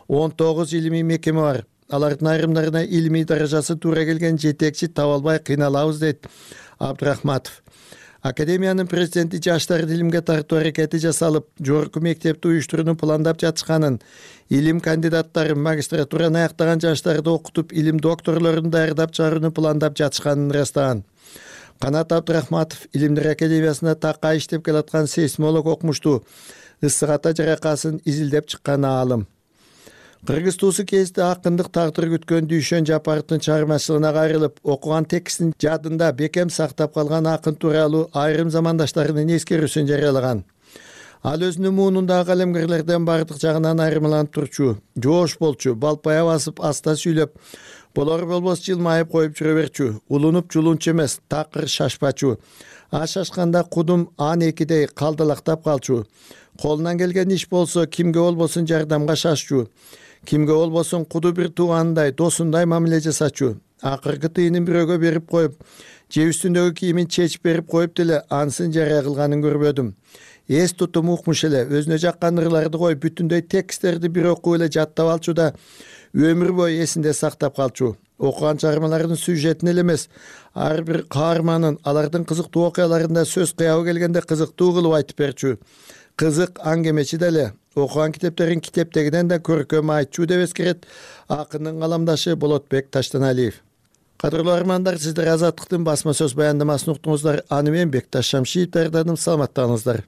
19 илимий мекеме бар. Алардын айрымдарына илимий даражасы туура келген жетекчи таба албай кыйналабыз дейт Абдрахматов. Академиянын президенти жаштарды илимге тартуу аракети жасалып, жогорку мектепти уюштурууну пландап жатышканын, илим кандидаттарын, магистратураны аяктаган жаштарды окутуп, илим докторлорун даярдап чыгарууну пландап жатышканын ырастаган. Канат Абдрахматов илимдер академиясына такай иштеп келаткан сейсмолог окумуштуу Ысык ата жаракасын изилдеп чыккан аалым. Кыргыз туусу кезде акындык тагдыр күткөн Дүйшөн Жапаровдун чыгармачылыгына кайрылып, окуган текстин жадында бекем сактап калган акын тууралуу айрым замандаштарынын эскерүүсүн жарыялаган. Ал өзүнүн муунундагы калемгерлерден бардык жагынан айырмаланып турчу, жоош болчу, балпая басып, аста сүйлөп, болор болбос жылмайып коюп жүрө берчү, улунуп жулунчу эмес, такыр шашпачу. Шашканда кудум ан экидей калдалактап калчу. Колунан келген иш болсо, кимге болбосун жардамга шашчу. Кимге болбосун куду бир туугандай, досундай мамиле жасачу. Акыркы тыйынын бирөөгө берип коюп, же үстүндөгү кийимин чечип берип коюп деле ансын жарыя кылганын көрбөдүм. Эс тутуму укмуш эле, өзүнө жаккан ырларды коюп, бүтүндөй тексттерди бир окуп эле жаттап алчу да, өмүр бою эсинде сактап калчу. Окуган чыгармалардын сюжетин эле эмес, ар бир каарманын алардын кызыктуу окуяларында сөз кыябы келгенде кызыктуу кылып айтып берчү. Кызык аңгемечи деле, окуган китептерин китептегиден да көркөм айтчу деп эскерет акындын каламдашы Болотбек Таштаналиев. Кадырлуу армандар, сиздер Азаттыктын басма сөз баяндамасын уктуңуздар. Аны мен Бекташ Шамшиев даярдадым. Саламаттаңыздар.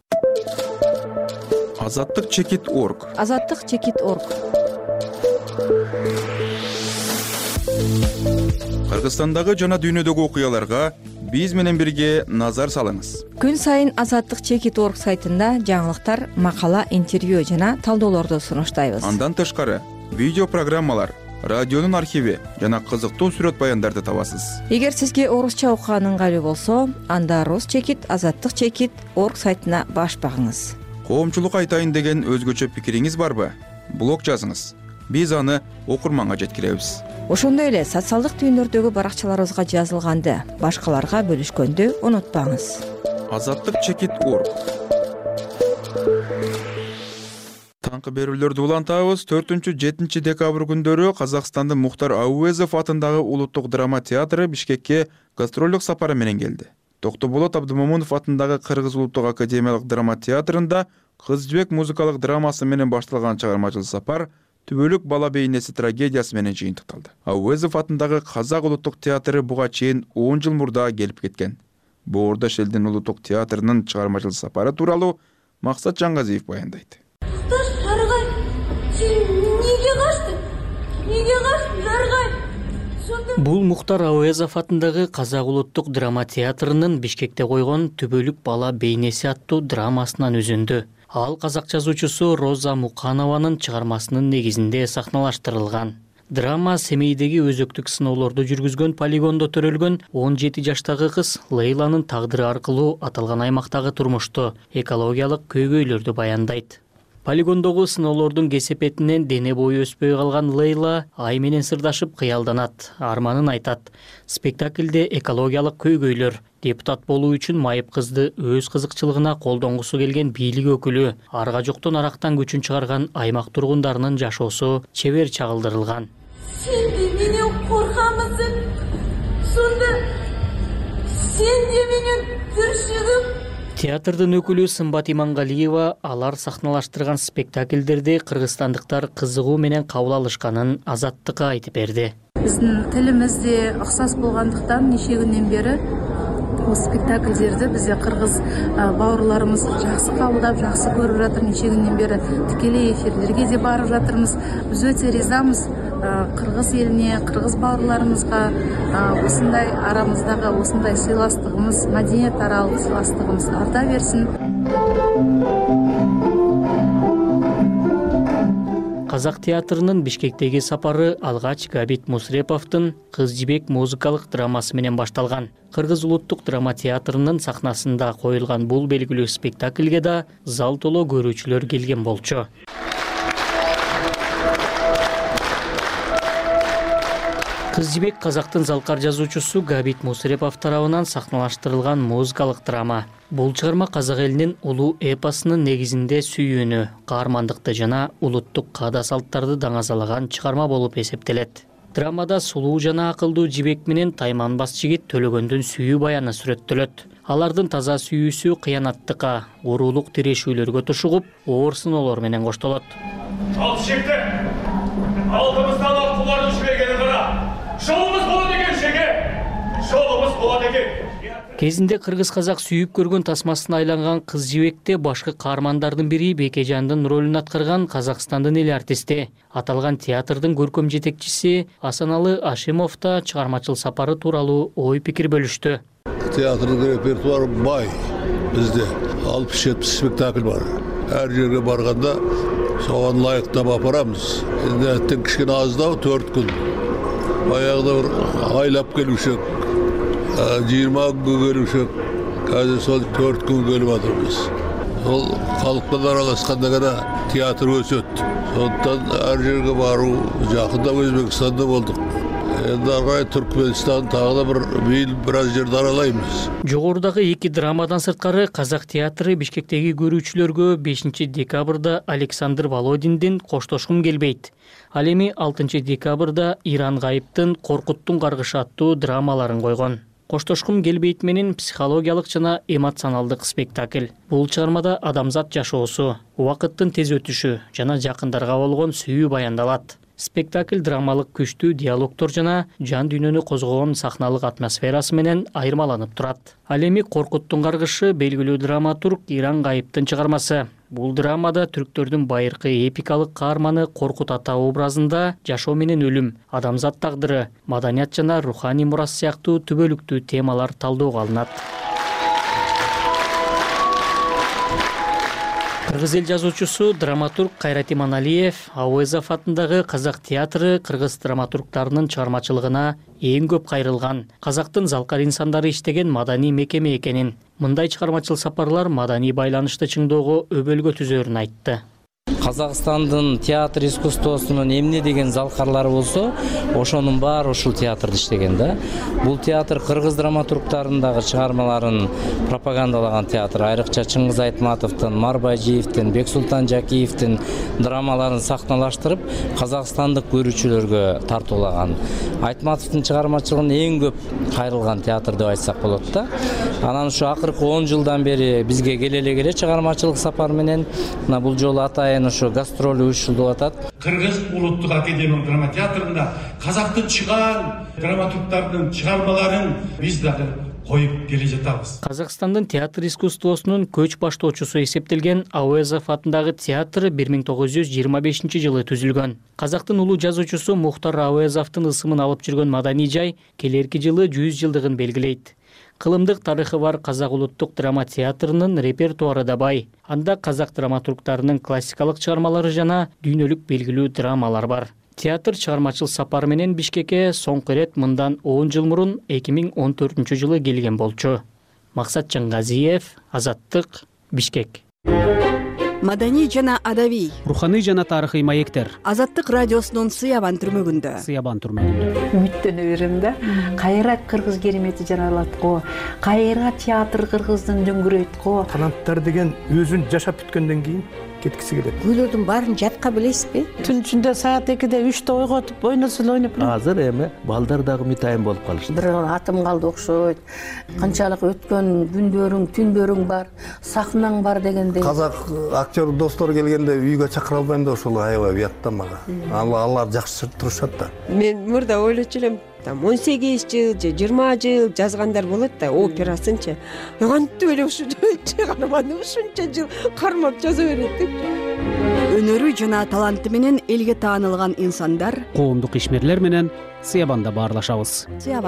Азаттык чекит.орг. Азаттык чекит.орг. Кыргызстандагы жана дүйнөдөгү окуяларга биз менен бирге назар салыңыз. Күн сайын Азаттык чекит.орг сайтында жаңылыктар, макала, интервью жана талдоолорду сунуштайбыз. Андан тышкары видео программалар, радионун архиви жана кызыктуу сүрөт баяндарды табасыз. Эгер сизге орусча окуган ыңгайлуу болсо, анда Рус чекит, Азаттык чекит.орг сайтына баш багыңыз. Коомчулук айтайын деген өзгөчө пикириңиз барбы? Блог жазыңыз. Биз аны окурманга жеткиребиз. Ошондой эле социалдык түйүндөрдөгү баракчаларыбызга жазылганды башкаларга бөлүшкөндү унутпаңыз. Азаттык чекит.орг. Таңкы берүүлөрдү улантабыз. 4-7 декабрь күндөрү Казакстандын Мухтар Ауезов атындагы Улуттук драма театры Бишкекке гастролдук сапары менен келди. Токтоболот Абдымомунов атындагы Кыргыз Улуттук академиялык драма театрында Кыз жибек музыкалык драмасы менен башталган чыгармачыл сапар түбөлүк бала бейнеси трагедиясы менен жыйынтыкталды. Ауезов атындагы Казак улуттук театры буга чейин 10 жыл мурда келип кеткен. Боордош элдин улуттук театрынын чыгармачыл сапары тууралуу Максат Жаңгазиев баяндайт. Жаргай, сен неге качтың? Неге качтың, Жаргай? Бул Мухтар Ауезов атындагы Казак улуттук драма театрынын Бишкекте койгон Түбөлүк бала бейнеси аттуу драмасынан үзүндү. Ал казак жазуучусу Роза Муканованын чыгармасынын негизинде сахналаштырылган. Драма Семейдеги өзөктүк сыноолорду жүргүзгөн полигондо төрөлгөн 17 жаштагы кыз Лейланын тагдыры аркылуу аталган аймактагы турмушту, экологиялык көйгөйлөрдү баяндайт. Полигондогу сыноолордун кесепетинен дене бою өспөй калган Лейла ай менен сырдашып кыялданат, арманын айтат. Спектаклде экологиялык көйгөйлөр, депутат болуу үчүн майып кызды өз кызыкчылыгына колдонгусу келген бийлик өкүлү, арга жоктон арактан күчүн чыгарган аймак тургундарынын жашоосу чебер чагылдырылган. Сен де менен коркамысың, сонда сен де менен түршүгүм. Театрдын өкүлү Сымбат Имангалиева алар сахналаштырган спектаклдерди кыргызстандыктар кызыгуу менен кабыл алышканын Азаттыкка айтып берди. Биздин тилimiz де окшос болгондуктан нече күндөн бери бул спектаклдерди бизде кыргыз бауырларыбыз жакшы кабылдап, жакшы көрүп жатыр. Нече күндөн бери тикелей эфирлерге де барып жатырбыз. Биз өтө ризамыз кыргыз элине, кыргыз бауырларыбызга осындай арамыздагы осындай сыйластыгыбыз, маданият аралык сыйластыгыбыз арта берсин. Казак театрынын Бишкектеги сапары алгач Габит Мусреповдун Кыз жибек музыкалык драмасы менен башталган. Кыргыз улуттук драма театрынын сахнасында коюлган бул белгилүү спектаклге да зал толо көрүүчүлөр келген болчу. Кыз жибек казактын залкар жазуучусу Габит Мусрепов тарабынан сахналаштырылган музыкалык драма. Бул чыгарма казак элинин улуу эпосунун негизинде сүйүүнү, каармандыкты жана улуттук каада салттарды даңазалаган чыгарма болуп эсептелет. Драмада сулуу жана акылдуу жибек менен тайманбас жигит Төлөгөндүн сүйүү баяны сүрөттөлөт. Алардын таза сүйүүсү кыянаттыкка, уруулук тирешүүлөргө тушугуп, оор сыноолор менен коштолот. Ал Бишкекте алдымыздан акулардын жибегени кара. Жолумуз болот экен шеге. Жолумуз болот экен. Кезинде кыргыз-казак сүйүп көргөн тасмасына айланган Кыз жибекте башкы каармандардын бири Бекежандын ролун аткарган Казакстандын эл артисти. Аталган театрдын көркөм жетекчиси Асаналы Ашимов да чыгармачыл сапары тууралуу ой пикир бөлүштү. Театрдын репертуары бай. Бизде 60-70 спектакль бар. Ар жерге барганда соған лайыктап апарамыз. Эндеттен кичкене аздау 4 күн. Баягыда бир айлап келушек, 20 күн келушек, азыр сол 4 күн келип атырбыз. Сол халыктан аралашканда гана театр өсөт. Сондықтан ар жерге баруу, жакында Өзбекстанда болдук. Енді арғай Түркменстан тағы да біраз жерді аралаймыз. Жогорудагы 2 драмадан сырткары Казак театры Бишкектеги көрүүчүлөргө 5 декабрда Александр Володиндин «Коштошкум келбейт». Ал эми 6 декабрда Иран Гайыптын «Коркуттун каргышы» аттуу драмаларын койгон. «Коштошкум келбейт» менен психологиялык жана эмоционалдык спектакль. Бул чыгармада адамзат жашоосу, убакыттын тез өтүшү жана жакындарга болгон сүйүү баяндалат. Спектакль драмалык күчтүү диалогтор жана жан дүйнөнү козгогон сахналык атмосферасы менен айырмаланып турат. Ал эми «Коркуттун каргышы» белгилүү драматург Иран Гайыптын чыгармасы. Бул драмада түрктөрдүн байыркы эпикалык каарманы Коркут ата образында жашоо менен өлүм, адамзат тагдыры, маданият жана руханий мурас сыяктуу түбөлүктүү темалар талдоого алынат. Кыргыз эл жазуучусу драматург Кайрат Иманалиев Ауезов атындагы Казак театры кыргыз драматургтарынын чыгармачылыгына эң көп кайрылган, казактын залкар инсандары иштеген маданий мекеме экенин, мындай чыгармачыл сапарлар маданий байланышты чыңдоого өбөлгө түзөрүн айтты. Казакстандын театр искусствосунун эмне деген залкарлары болсо, ошонун баары ушул театрда иштеген да. Бул театр кыргыз драматургтарындагы чыгармаларын пропагандалаган театр. Айрыкча Чыңгыз Айтматовдун, Марбажиевдин, Бексултан Жакиевдин драмаларын сахналаштырып, казакстандык көрүүчүлөргө тартуулаган. Айтматовдун чыгармачылыгын эң көп кайрылган театр деп айтсак болот да. Анан ушу акыркы 10 жылдан бери бизге келе чыгармачылык сапар менен бул жолу атайын ошо гастроль уюштурулуп атат. Кыргыз улуттук академиялык драма театрында казактын чыгаан драматургтардын чыгармаларын биз дагы коюп келе жатабыз. Казакстандын театр искусствосунун көч баштоочусу эсептелген Ауезов атындагы театр 1925 жылы түзүлгөн. Казактын улуу жазуучусу Мухтар Ауезовдун ысымын алып жүргөн маданий жай келерки жылы 100 жылдыгын белгилейт. Кылымдык тарыхы бар Казак улуттук драма театрынын репертуары да бай. Анда казак драматургтарынын классикалык чыгармалары жана дүйнөлүк белгилүү драмалар бар. Театр чыгармачыл сапар менен Бишкекке соңку ирет мындан 10 жыл мурун 2014 жылы келген болчу. Максат Жаңгазиев, Азаттык, Бишкек. Маданий жана адабий, руханий жана тарыхый маектер. Азаттык радиосунун Сыябан түрмөгүндө. Үмүттөнө берем да. Кайра кыргыз керемети жаралат го. Кайра театр кыргыздын дөңгүрөйт го. Таланттар деген өзүн жашап бүткөндөн кийин кеткиси келет. Күйлөрдүн баарын жатка билесизби? Түн ичинде саат 2-де 3-те ойготуп, ойносо ойноп. Азыр эми балдар дагы митайын болуп калышты. Бир атым калды окшойт. Канчалык өткөн күндөрүң, түндөрүң бар, сахнаң бар дегенде. Казак актер достор келгенде үйгө чакыра албайм да ошол аябай уятта мага. Алар жакшы турушат да. Мен мурда ойлочу элем, 18 жыл же 20 жыл жазгандар болот да, операсынчы. Кантип эле ушу чыгарманы ушунча жыл кармап жаза берет деп. Өнөрү жана таланты менен элге таанылган инсандар Коомдук ишмерлер менен Сыябанда баарлашабыз.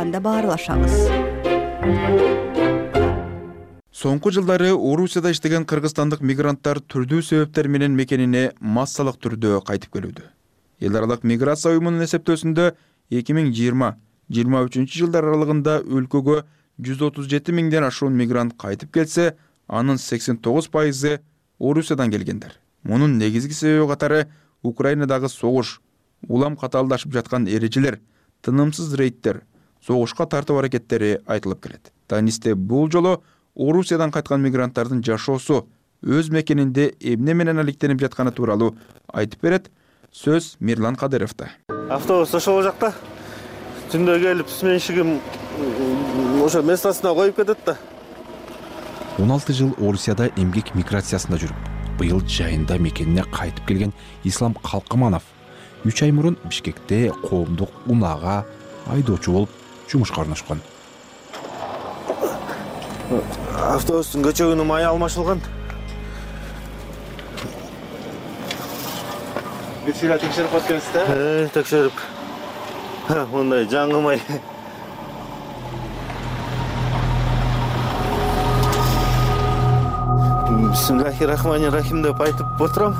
Соңку жылдары Орусияда иштеген кыргызстандык мигранттар түрдүү себептер менен мекенине массалык түрдө кайтып келүүдө. Эл аралык миграция уюмунун эсептөөсүндө 2020-23 жылдар аралыгында өлкөгө 137 миңден ашуун мигрант кайтып келсе, анын 89% Орусиядан келгендер. Мунун негизги себеби катары Украинадагы согуш, улам катаалдашып жаткан эрежелер, тынымсыз рейдтер, согушка тартуу аракеттери айтылып келет. Танисте бул жолу Орусиядан кайткан мигранттардын жашоосу өз мекенинде эмне менен алектенип жатканы тууралуу айтып берет. Сөз Мирлан Кадыровдо. Автобус ошол жакта. Түндө келип сменщигим ошо местосуна коюп кетет да. 16 жыл Орусияда эмгек миграциясында жүрүп, быйыл жайында мекенине кайтып келген Ислам Калкыманов 3 ай мурун Бишкекте коомдук унаага айдоочу болуп жумушка орношкон. Автобустун көчөгүнүн майы алмашылган. Bir şeyler tekşerip atkenizde? Tekşerip. Onday жаңымай. Бисмиллахиррахманиррахим деп айтып отурам.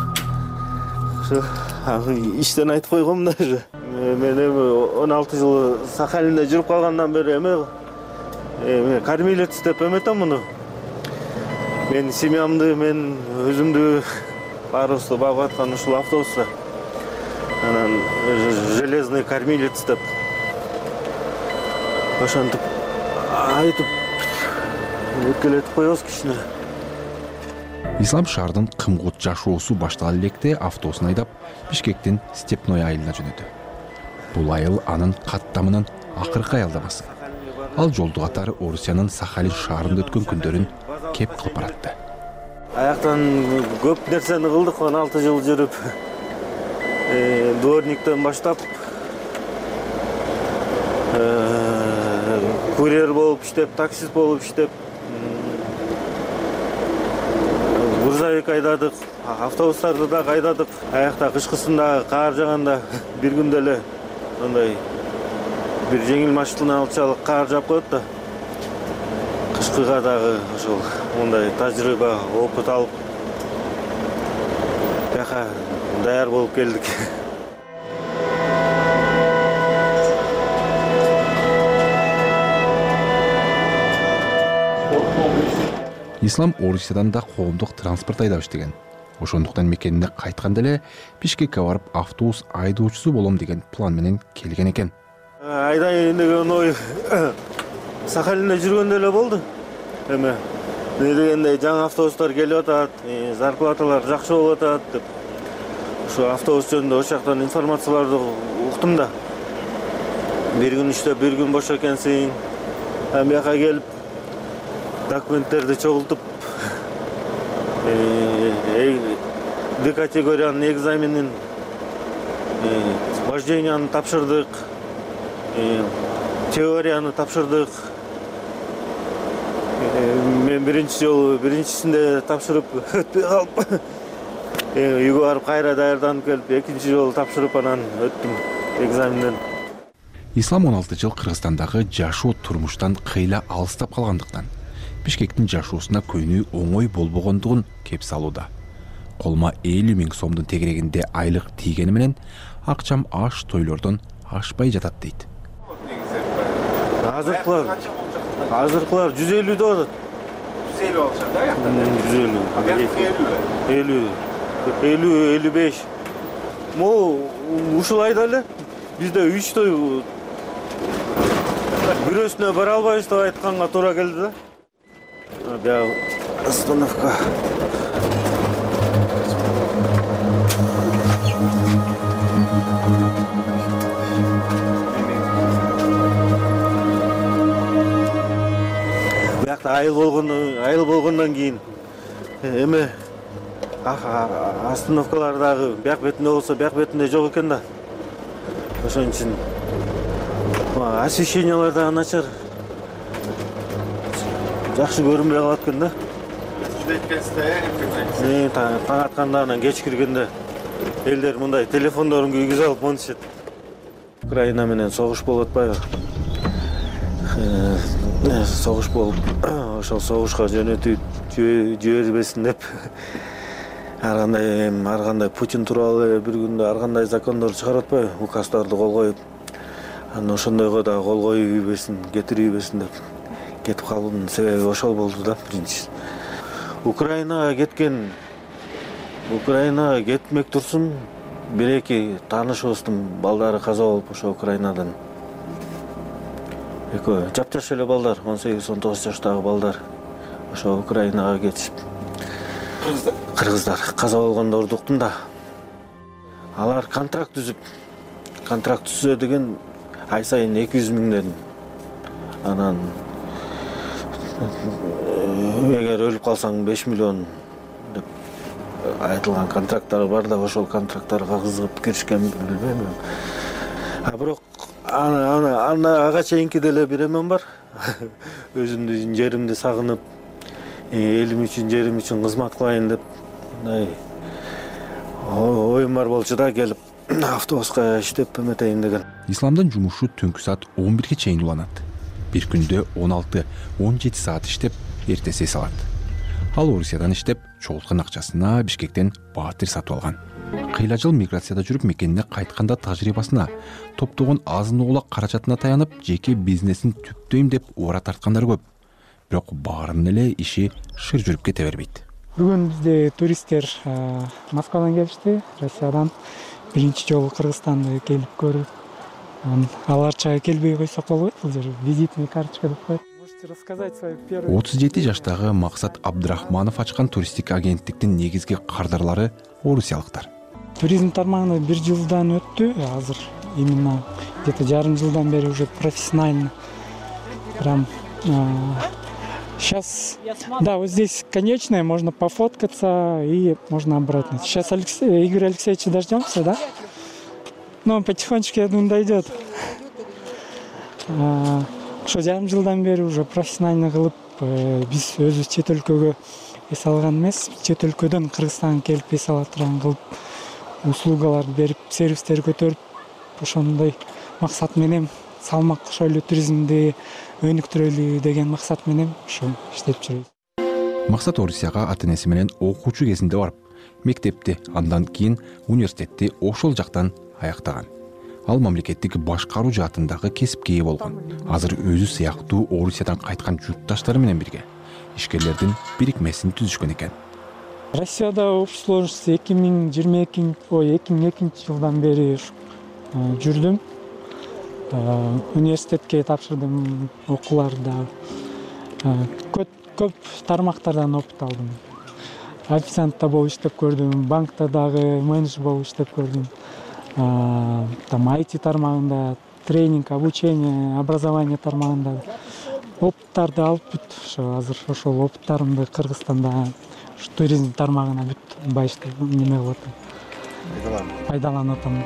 Иштен айтып койгом да. Мен 16 жыл Сахалинде жүрүп калгандан бери эме кормилец деп эметем муну. Мен семьямды, мен өзүмдү баарыбызды багып аткан ушул автобуста. Анан железный кормилец деп ошентип айтып өткөлөтүп коебуз кичине. Ислам шаардын кымгут жашоосу баштала электе автобусун айдап Бишкектин Степной айылына жөнөдү. Бул айыл анын каттамынын акыркы аялдамасы. Ал жолду катары Орусиянын Сахалин шаарында өткөн күндөрүн кеп кылып баратты. Аяктан көп нерсени кылдык, 16 жыл жүрүп. Дворниктен баштап курьер болуп иштеп, таксист болуп иштеп, грузовик айдадык, автобустарды да айдадык. Аякта кышкысында каар жаганда бир күндө эле андай бир жеңил машина алып чалып каар жаап коет да. Кышкыга дагы ошол мындай тажрыйба, опыт алып бияка даяр болуп келдик. Ислам Орусиядан да коомдук транспорт айдап иштеген. Ошондуктан мекенине кайтканда эле Бишкекке барып автобус айдоочусу болом деген план менен келген экен. Айдайын деген ой Сахалинде жүргөндө эле болду. Эме не дегенде жаңы автобустар келип атат, зарплаталар жакшы болуп атат деп. Ошо автобус жөнүндө ошол жактан информацияларды уктум да. Бир күн иштеп, бир күн бош экенсиң. Бияка келип Д категориянын экзаменин, вожденияны тапшырдык, теорияны тапшырдык. Мен биринчисинде тапшырып өтпөй калып, үйгө барып кайра даярданып келип, экинчи жолу тапшырып анан өттүм экзаменден. Ислам 16 жыл Кыргызстандагы жашоо турмуштан кыйла алыстап калгандыктан Бишкектин жашоосуна көйнүү оңой болбогондугун кеп салууда. Колума 50 000 сомдун тегерегинде айлык тийгени менен акчам аш тойлордон ашпай жатат дейт. Азыркылар 150 да атат. 150 алышат да ягда? 150. 50, 55. Могу ушулай эле. Бизде 3 той бирөөсүнө бара албайбыз деп айтканга туура келди да. Бияк остановка. Биякта айыл болгондон кийин эме остановкалар дагы бияк бетинде болсо бияк бетинде жок экен да. Ошон үчүн освещениялар дагы начар. Жакшы көрүнбөй калат экен да. Таң атканда анан кеч киргенде элдер мындай телефондорун күйгүзүп алып монтишет. Украина менен согуш болуп атпайбы? Согуш болуп, ошол согушка жөнөтүп жибербесин деп. Ар кандай Путин тууралуу бир күндө ар кандай закондор чыгарып атпайбы? Указдарды кол коюп, анан ошондойго да кол коюп ийбесин, кетирип ийбесин деп. Кетип калуунун себеби ошол болду да биринчи. Украинага кетмек турсун, бир-эки таанышыбыздын балдары каза болуп, ошо Украинадан. Экөө жапжаш эле балдар, 18-19 жаштагы балдар ошо Украинага кетишип. Кыргыздар каза болгондордуктун да. Алар контракт түзүү деген ай сайын 200 000ден. Анан эгер өлүп калсаң 5 миллион деп айтылган контракттар бар да, ошол контракттарга кызыгып киришкен билбейм. Бирок ага чейинки деле бир эмем бар. Өзүмдүн жеримди сагынып, элим үчүн, жерим үчүн кызмат кылайын деп оюм бар болчу да, келип автобуска иштеп эметейин деген. Исламдын жумушу түнкү саат 11ге чейин уланат. Бир күндө 16-17 саат иштеп, эртеси эс алат. Ал Орусиядан иштеп, чогулткан акчасына Бишкектен баатыр сатып алган. Кыйла жыл миграцияда жүрүп, мекенине кайтканда тажрыйбасына, топтогон азын оолак каражатына таянып, жеке бизнесин түптөйм деп ора тарткандар көп. Бирок баарынын эле иши шыр жүрүп кете бербейт. Бүгүн бизде туристтер Москвадан келишти, Россиядан. Биринчи жолу Кыргызстанды келип көрүп, аларча келбей койсок болбойт, бул жер визитный карточка деп коет. Можете рассказать свою первую... 37 жаштагы Максат Абдрахманов ачкан туристтик агенттиктин негизги кардарлары орусиялыктар. Туризм тармагында 1 жылдан өттү, азыр именно где-то жарым жылдан бери уже профессионально. Прям сейчас, да, вот здесь конечная, можно пофоткаться и можно обратно. Сейчас Игорь Алексеевича дождемся, да? Но он потихонечку, я думаю, дойдет. Ошо жарым жылдан бери уже профессионально кылып, биз өзүбүз чет өлкөгө эс алган эмес, чет өлкөдөн Кыргызстанга келип эс ала турган кылып, услугалар берип, сервистер көтөрүп, ошондой максат менен салмак кошойлу туризмди өнүктүрөлү деген максат менен ошо иштеп жүрөбүз. Максат Орусияга ата-энеси менен окуучу кезинде барып, мектепти, андан кийин университетти ошол жактан аяктаган. Ал мамлекеттик башкаруу жаатындагы кесипке ээ болгон. Азыр өзү сыяктуу Орусиядан кайткан журтташтары менен бирге ишкерлердин бирикмесин түзүшкөн экен. Россияда общей сложности 2002 жылдан бери жүрдүм. Университетке тапшырдым, окууларда. Көп тармактардан опыт алдым. Официантта болуп иштеп көрдүм, банкта дагы менеджер болуп иштеп көрдүм. Там IT тармагында, тренинг, обучение, образование тармагында опыттарды алып бүт. Азыр ошол опыттарымды Кыргызстанда туризм тармагына бүт байышты неме кылып атам, пайдаланып атам.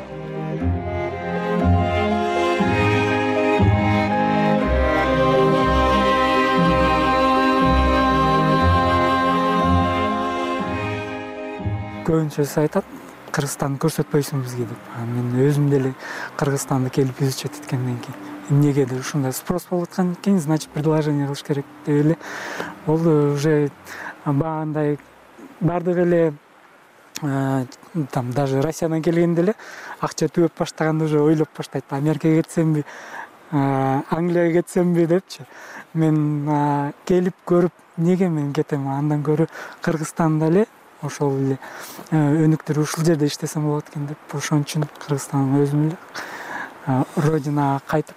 Көбүнчө айтат, Кыргызстанды көрсөтпөйсүң бизге деп. Мен өзүм деле Кыргызстанды келип изучать эткенден кийин эмнегедир ушундай спрос болуп аткан экен, значит предложение кылыш керек деп эле. Ол уже багандай бардык эле там даже Россиядан келгенде эле акча түбөп баштаганда уже ойлоп баштайт, Америкага кетсемби, Англияга кетсемби депчи. Мен келип көрүп, эмнеге мен кетем, андан көрө Кыргызстанда эле ошол эле өнүктүрүп ушул жерде иштесем болот экен деп, ошон үчүн Кыргызстанга өзүм эле родинага кайтып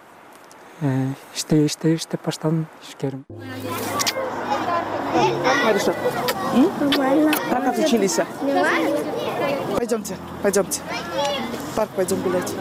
иштеп баштадым ишкерим. Мариша, как отучились? Пойдемте, пойдемте. В парк пойдем гулять.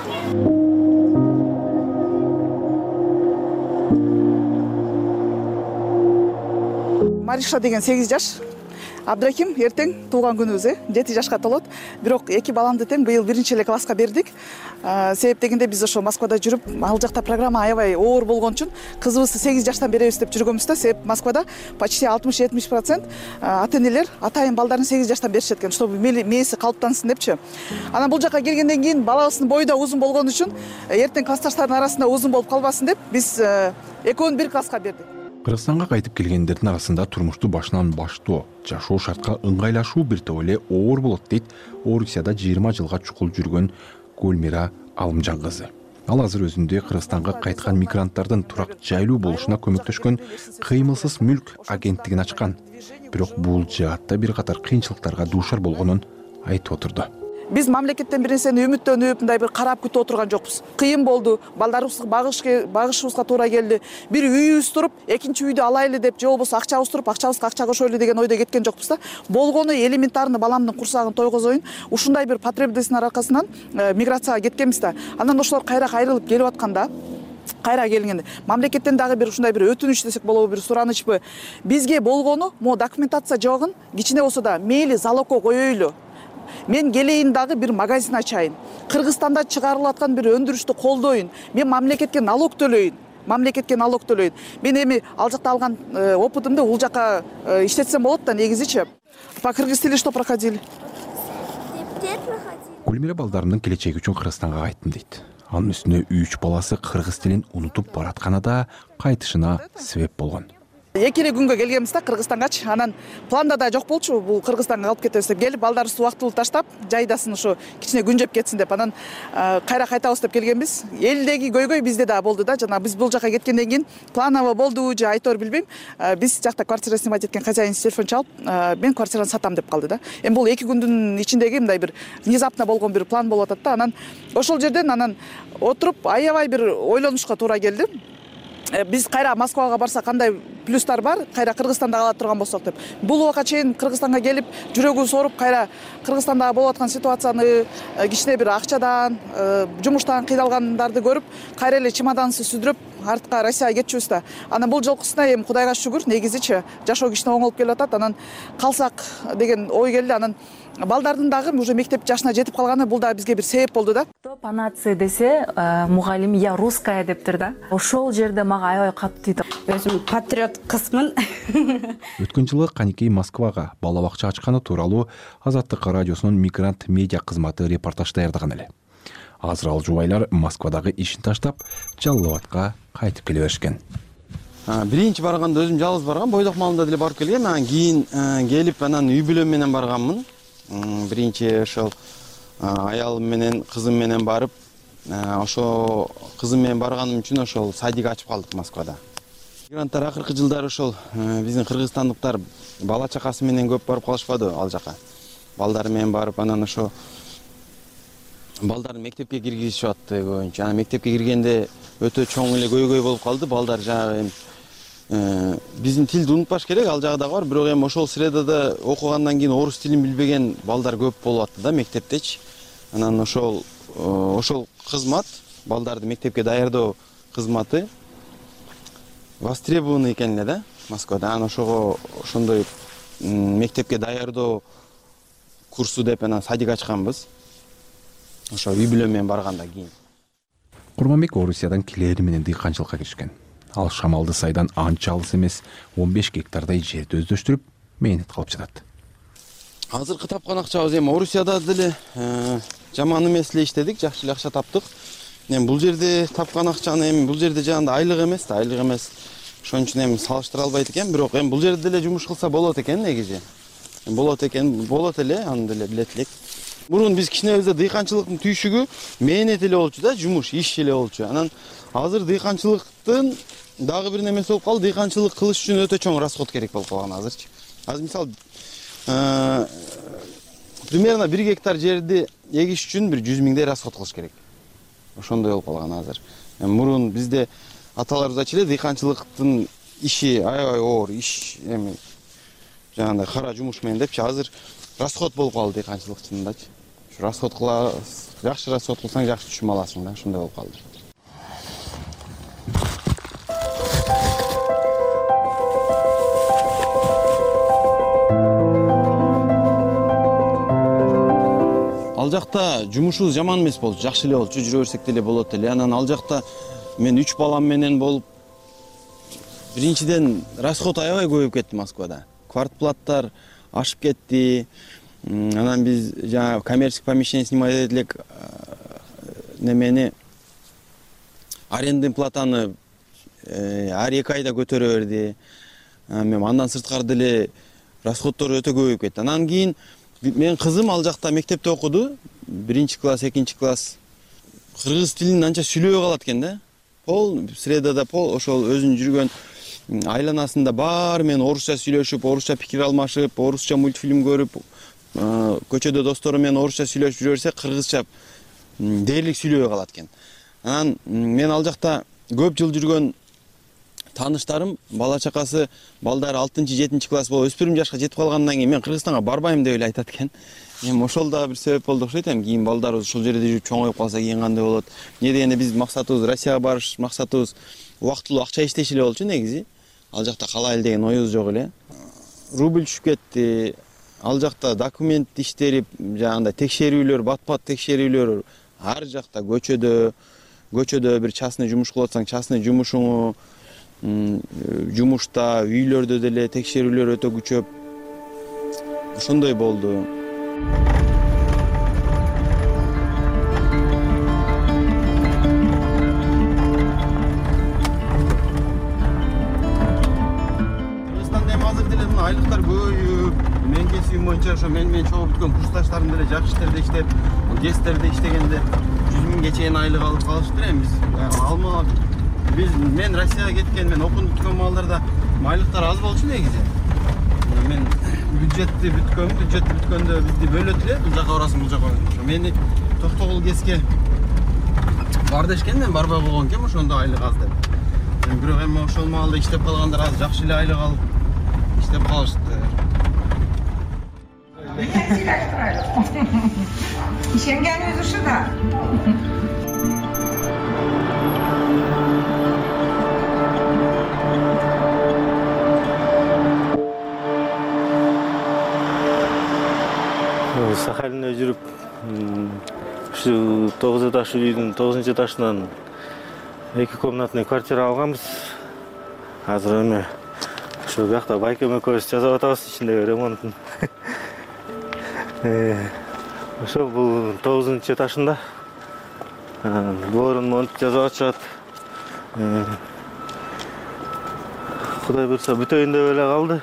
Мариша деген 8 жаш. Абдрахим эртең туулган күнүбүз, 7 жашка толот. Бирок 2 баламды тең быйыл 1-эле класска бердик. Себеп дегенде биз ошо Москвада жүрүп, ал жакта программа аябай оор болгон үчүн кызыбызды 8 жаштан беребиз деп жүргөнбүз да. Себеп Москвада почти 60-70% ата-энелер атайын балдарын 8 жаштан беришет экен, чтобы мээси калыптансын депчи. Анан бул жака келгенден кийин балабыздын бою да узун болгон үчүн эртең классташтардын арасында узун болуп калбасын деп биз экөөнү бир класска бердик. Кыргызстанга кайтып келгендердин арасында турмушту башынан баштоо, жашоо шартка ыңгайлашуу бир топ эле оор болот дейт Орусияда 20 жылга чукул жүргөн Гүлмира Алымжан кызы. Ал азыр өзүндө Кыргызстанга кайткан мигранттардын турак жайлуу болушуна көмөктөшкөн кыймылсыз мүлк агенттигин ачкан. Бирок бул жаатта бир катар кыйынчылыктарга дуушар болгонун айтып отурду. Биз мамлекеттен бир нерсени үмүттөнүп, мындай бир карап күтүп отурган жокпуз. Кыйын болду, балдарыбызга багышыбызга туура келди. Бир үйүбүз туруп, экинчи үйдү алайлы деп, же болбосо акчабыз туруп, акчабызга акча кошойлу деген ойдо кеткен жокпуз да. Болгону элементарный баламдын курсагын тойгозоюн, ушундай бир потребностьтун аркасынан миграцияга кеткенбиз да. Андан ошолор кайра кайрылып келип атканда, кайра келгенде мамлекеттен дагы бир ушундай бир өтүнүч десек болобу, бир суранычпы, бизге болгону могу документация жогун кичине болсо да мейли залогко коёйлу. Мен келейин дагы бир магазин ачайын. Кыргызстанда чыгарылып аткан бир өндүрүштү колдоюн. Мен мамлекетке налог төлөйүн. Мен эми ал жакта алган опытымды бул жака иштетсем болот да негизичи. По кыргыз тили что проходили? Гүлмира балдарынын келечеги үчүн Кыргызстанга кайттым дейт. Анын үстүнө 3 баласы кыргыз тилин унутуп баратканы да кайтышына себеп болгон. 2 күнгө келгенбиз да Кыргызстангачы. Анан планда да жок болчу, бул Кыргызстанга алып кетебиз деп келип, балдарыбызды убактылуу таштап, жайдасын ушу кичине күн жеп кетсин деп, анан кайтабыз деп келгенбиз. Элдеги көйгөй бизде да болду да. Жана биз бул жака кеткенден кийин планово болду, же айтор билбейм. Биз жакта квартира снимать эткен хозяин телефон чалып, мен квартираны сатам деп калды да. Эми бул 2 күндүн ичиндеги мындай бир внезапно болгон бир план болуп атат да. Анан ошол жерден отуруп аябай бир ойлонушка туура келди. Биз кайра Москвага барсак кандай плюстар бар, кайра Кыргызстанда кала турган болсок деп. Бул убакка чейин Кыргызстанга келип, жүрөгүбүз ооруп, кайра Кыргызстанда болуп аткан ситуацияны, кичине бир акчадан, жумуштан кыйналгандарды көрүп, кайра эле чемоданыбызды сүдүрүп, артка Россияга кетчүбүз да. Анан бул жолкусуна эми Кудайга шүгүр, негизичи жашоо кичине оңолуп келип атат. Анан калсак деген ой келди. Анан балдардын дагы уже мектеп жашына жетип калганы бул да бизге бир себеп болду да. По нации мугалим я русская дептир да. Ошол жерде мага аябай катуу тийди. Өзүм патриот кызмын. Өткөн жылы Каникей Москвага бала бакча ачканы тууралуу Азаттык радиосунун мигрант медиа кызматы репортаж даярдаган эле. Азыр ал жубайлар Москвадагы ишин таштап, Жалал Абадка кайтып келе беришкен. Биринчи барганда өзүм жалгыз баргам, бойдок маалымда деле барып келгем. Анан кийин келип, анан үй бүлөм менен барганмын. Биринчи ошол аялым менен, кызым менен барып, ошо кызым менен барганым үчүн ошол садик ачып калдык Москвада. Мигранттар акыркы жылдары ошол биздин кыргызстандыктар бала чакасы менен көп барып калышпады ал жака. Балдары менен барып, анан ошо балдарды мектепке киргизишип атты көбүнчө. Анан мектепке киргенде өтө чоң эле көйгөй болуп калды. Балдар жанагы биздин тилди унутпаш керек, ал жагы дагы бар. Бирок эми ошол средада окугандан кийин орус тилин билбеген балдар көп болуп атты да мектептечи. Анан ошол кызмат, балдарды мектепке даярдоо кызматы востребован экен эле да Москвада. Анан ошого ошондой мектепке даярдоо курсу деп анан садик ачканбыз. Ошо үй бүлө менен барганда кийин. Курманбек Орусиядан келери менен дыйканчылыкка киришкен. Ал Шамалды сайдан анча алыс эмес 15 гектардай жерди өздөштүрүп, мээнет кылып жатат. Азыркы тапкан акчабыз эми Орусияда деле жаман эмес эле иштедик, жакшы эле акча таптык. Эми бул жерде тапкан акчаны эми бул жерде жаганда айлык эмес. Ошон үчүн эми салыштыра албайт экен, бирок эми бул жерде деле жумуш кылса болот экен негизи. Болот эле, аны деле билет элек. Мурун биз кичинебизде дыйканчылыктын түйшүгү мээнет эле болчу да, жумуш, иш эле болчу. Анан азыр дыйканчылыктын дагы бир немеси болуп калды, дыйканчылык кылыш үчүн өтө чоң расход керек болуп калган азырчы. Азыр мисалы примерно 1 гектар жерди эгиш үчүн бир 100 миңдей расход кылыш керек. Ошондой болуп калган азыр. Мурун бизде аталарыбыз айтчу эле, дыйканчылыктын иши аябай оор иш, эми жагандай кара жумуш менен депчи, азыр расход болуп калды дыйканчылык чынындачы. Ушу расход жакшы расход кылсаң жакшы түшүм аласың да, ошондой болуп калды. Ал жакта жумушубуз жаман эмес болчу, жакшы эле болчу, жүрө берсек деле болот эле. Анан ал жакта мен 3 балам менен болуп, биринчиден расход аябай көбөйүп кетти Москвада. Квартплаттар ашып кетти. Анан биз жана коммерческий помещение снимать элек, немени арендный платаны ар 2 айда көтөрө берди. Андан сырткары деле расходдор өтө көбөйүп кетти. Анан кийин мен кызым ал жакта мектепте окуду, 1-класс, 2-класс. Кыргыз тилин анча сүйлөбөй калат экен да. Средада ошол өзүнүн жүргөн айланасында баары менен орусча сүйлөшүп, орусча пикир алмашып, орусча мультфильм көрүп, көчөдө достору менен орусча сүйлөшүп жүрө берсе, кыргызча дээрлик сүйлөбөй калат экен. Анан мен ал жакта көп жыл жүргөн тааныштарым, бала чакасы, балдары 6-7 класс болуп, өспүрүм жашка жетип калгандан кийин мен Кыргызстанга барбайм деп эле айтат экен. Эми ошол да бир себеп болду окшойт. Эми кийин балдарыбыз ушул жерде жүрүп чоңоюп калса кийин кандай болот? Эмне дегенде биз максатыбыз Россияга барыш, максатыбыз убактылуу акча иштеш эле болчу негизи. Ал жакта калайлы деген оюбуз жок эле. Рубль түшүп кетти. Ал жакта документ иштери, жагандай текшерүүлөр, бат-бат текшерүүлөр ар жакта көчөдө бир частный жумуш кылып атсаң, частный жумушуңу жумушта, үйлөрдө деле текшерүүлөр өтө күчөп. Ошондой болду. Кыргызстанда эми азыр деле айлыктар көбөйүп, мен кесибим боюнча ошо мен чогуу бүткөн курсташтарым деле жакшы иштерде иштеп, ГЭСтерде иштегенде 100 миңге чейин айлык алып калышты. Эми мен Россияга кеткен, мен окууну бүткөн балдарда айлыктар аз болчу негизи. Мен бюджетти бүткөндө бизди бөлөт эле, бул жака барасың, бул жака. Ошо мени Токтогул ГЭСке бар дешкен, мен барбай койгон экенмин, ошондо айлык аз деп. Бирок эми ошол маалда иштеп калгандар аз жакшы эле айлык алып иштеп калышты. Ишенгенибиз ушу да. Сахалинде жүрүп, ушу 9 этаждуу үйдүн 9-этажынан 2 комнатный квартира алганбыз. Азыр эми ушу бакта байкем экөөбүз жасап атабыз ичиндеги ремонтун. Ошол бул 9-этажында дворун монтип жасап атышат. Кудай буйрса бүтөйүн деп эле калды.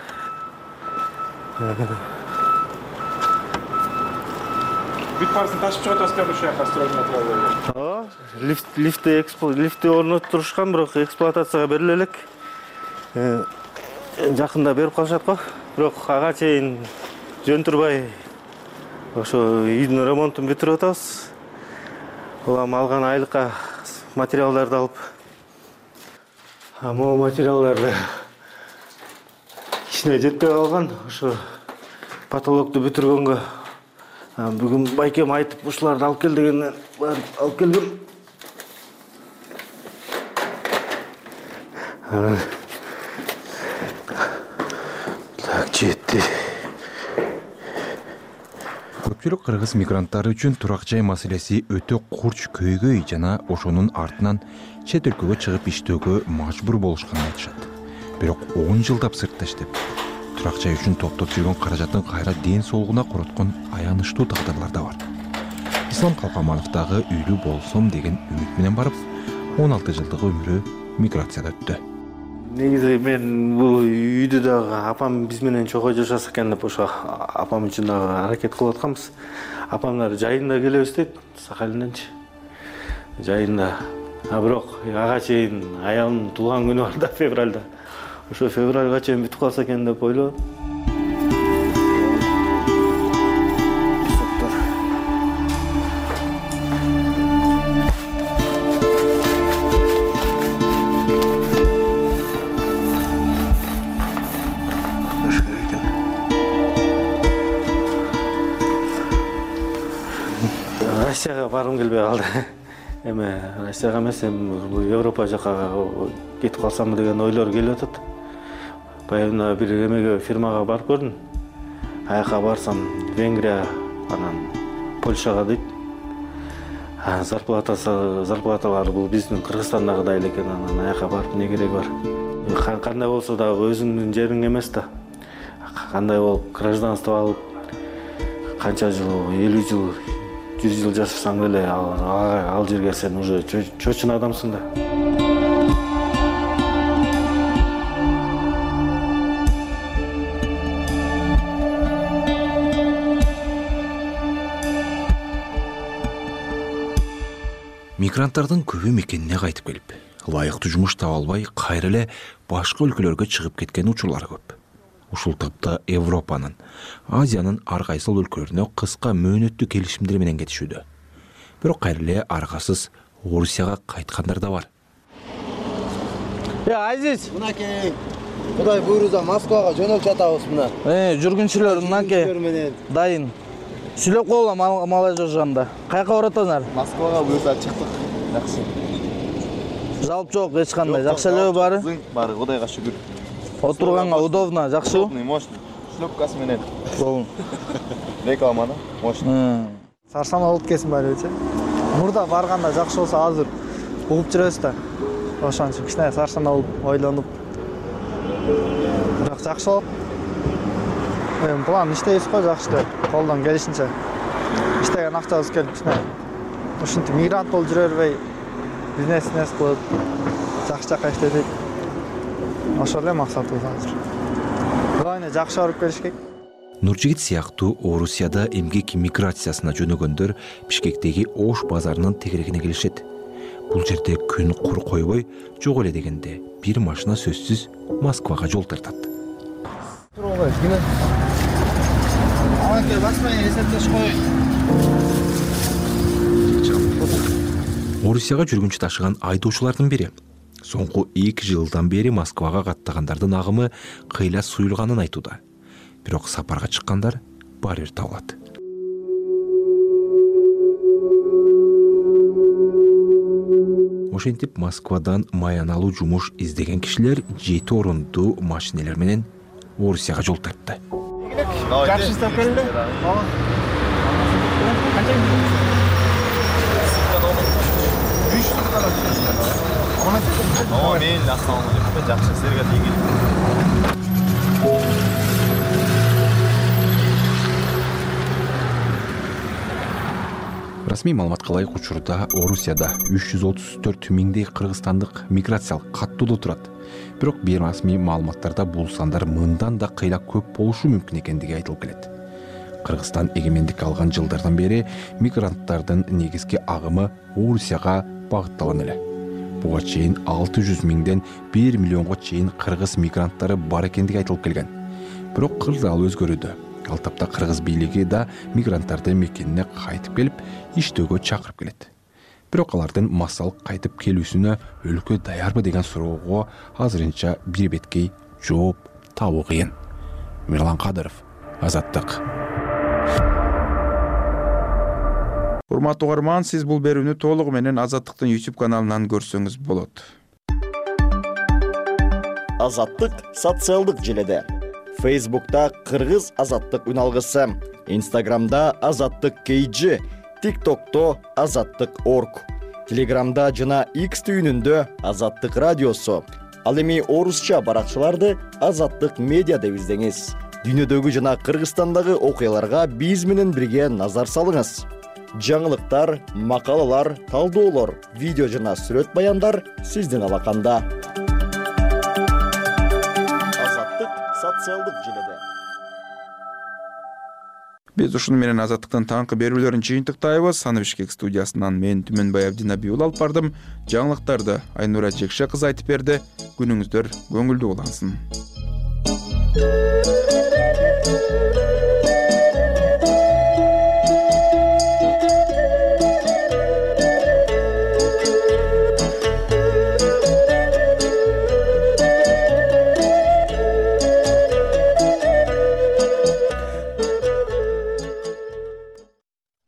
Бүт барысын ташып чыгып атасыздар ушул жака строительный материалдарды. Лифти орноттурушкан, бирок эксплуатацияга бериле элек. Жакында берип калышат го. Бирок ага чейин жөнтүрбай ошо үйдүн ремонтун бүтүрүп атабыз. Улам алган айлыкка материалдарды алып, могу материалдарды кичине жетпей калган. Ошо потолокту бүтүргөнгө бүгүн байкем айтып ушуларды алып кел дегенден алып келдим. Так, жетти. өлкөлүк кыргыз мигранттары үчүн турак жай маселеси өтө курч көйгөй жана ошонун артынан чет өлкөгө чыгып иштөөгө мажбур болушканын айтышат. Бирок 10 жылдап сыртта иштеп, турак жай үчүн топтоп жүргөн каражатын кайра ден соолугуна короткон аянычтуу тагдырлар да бар. Ислам Калкаманов дагы үйлүү болсом деген үмүт менен барып, 16 жылдык өмүрү миграцияда өттү. Негизи мен бул үйдү дагы апам биз менен чогуу жашаса экен деп ошо апам үчүн дагы аракет кылып атканбыз. Апамдар жайында келебиз дейт, Сахалинденчи. Жайында. Бирок ага чейин аялымдын туулган күнү бар да, февралда. Ошо февралга чейин бүтүп калса экен деп ойлоп. Россияга баргым келбей калды. Эми Россияга эмес, эми Европа жака кетип калсамбы деген ойлор келип атат. Баягы бир эмеге фирмага барып көрдүм. Аяка барсам Венгрия, анан Польшага дейт. Зарплаталары бул биздин Кыргызстандагыдай эле экен, анан аяка барып эмне кереги бар? Кандай болсо дагы өзүңдүн жериң эмес да. Кандай болуп гражданство алып, канча жыл, 50 жыл, 100 жыл жашасаң эле ал жерге сен уже чөчүн адамсың да. Мигранттардын көбү мекенине кайтып келип, ылайыктуу жумуш таба албай, кайра эле башка өлкөлөргө чыгып кеткен учурлар көп. Ушул тапта Европанын, Азиянын ар кайсыл өлкөлөрүнө кыска мөөнөттүү келишимдер менен кетишүүдө. Бирок кайра эле аргасыз Орусияга кайткандар да бар. Азиз, мынакей Кудай буйруза Москвага жөнөп жатабыз мына. Жүргүнчүлөр мынакей дайын. Сүйлөп койгула молодежь жанда. Кайка баратсыңар? Москвага буйрса чыктык. Жакшы. Жалп жок, эч кандай. Жакшы эле бары? Бары, Кудайга шүгүр. Отурганга удобно, жакшы? Удобный, мощный. Шлёпкасы менен. Реклама да, мощный. Сарсана болуп кетсин барычы. Мурда барганда жакшы болсо азыр угуп жүрөбүз да. Ошон үчүн кичине сарсана болуп ойлонуп. Бирок жакшы болуп. Эми план иштейбиз го жакшы деп, колдон келишинче. Иштеген акчабыз келип кичине ушинтип мигрант болуп жүрө бербей, бизнес кылып, жакшы жака иштетип. Ошол эле максатыбыз азыр. Главное жакшы барып келишкек. Нуржигит сыяктуу Орусияда эмгек миграциясына жөнөгөндөр Бишкектеги Ош базарынын тегерегине келишет. Бул жерде күн кур койбой, жок эле дегенде бир машина сөзсүз Москвага жол тартат. Тургай, кина. Анакей басмай эсептеш коюн. Орусияга жүргүнчү ташыган айдоочулардын бири. Соңку 2 жылдан бери Москвага каттагандардын агымы кыйла суюлганын айтууда. Бирок сапарга чыккандар баары бир табылат. Ошентип Москвадан маяналуу жумуш издеген кишилер 7 орундуу машинелер менен Орусияга жол тартты. Жакшы иштеп келди. Мен астаналуу жакшы силерге тийгил. Расмий маалыматка ылайык учурда Орусияда 334 миңдей кыргызстандык миграциялык каттоодо турат. Бирок бейрасмий маалыматтарда бул сандар мындан да кыйла көп болушу мүмкүн экендиги айтылып келет. Кыргызстан эгемендик алган жылдардан бери мигранттардын негизги агымы Орусияга багытталган эле. Буга чейин 600 миңден 1 миллионго чейин кыргыз мигранттары бар экендиги айтылып келген. Бирок кырдаал өзгөрүүдө. Ал тапта кыргыз бийлиги да мигранттарды мекенине кайтып келип, иштөөгө чакырып келет. Бирок алардын массалык кайтып келүүсүнө өлкө даярбы деген суроого азырынча бир беткей жооп табуу кыйын. Мирлан Кадыров, Азаттык. Урматтуу угарман, сиз бул берүүнү толугу менен Азаттыктын YouTube каналынан көрсөңүз болот. Азаттык социалдык желеде. Facebook'ta Кыргыз Азаттык үналгысы, Instagram'da Азаттык KG, TikTok'to Азаттык.org, Telegram'da жана X түйүнүндө Азаттык радиосу. Ал эми орусча баракчаларды Азаттык медиа деп издеңиз. Дүйнөдөгү жана Кыргызстандагы окуяларга биз менен бирге назар салыңыз. Жаңылыктар, макалалар, талдоолор, видео жана сүрөт баяндар сиздин алаканда. Азаттык социалдык желеде. Биз ушуну менен Азаттыктын таңкы берүүлөрүн жыйынтыктайбыз. Аны Бишкек студиясынан мен Түмөнбай Абдинабиул алып бардым. Жаңылыктарды Айнура Жекше кызы айтып берди. Күнүңүздөр көңүлдүү улансын.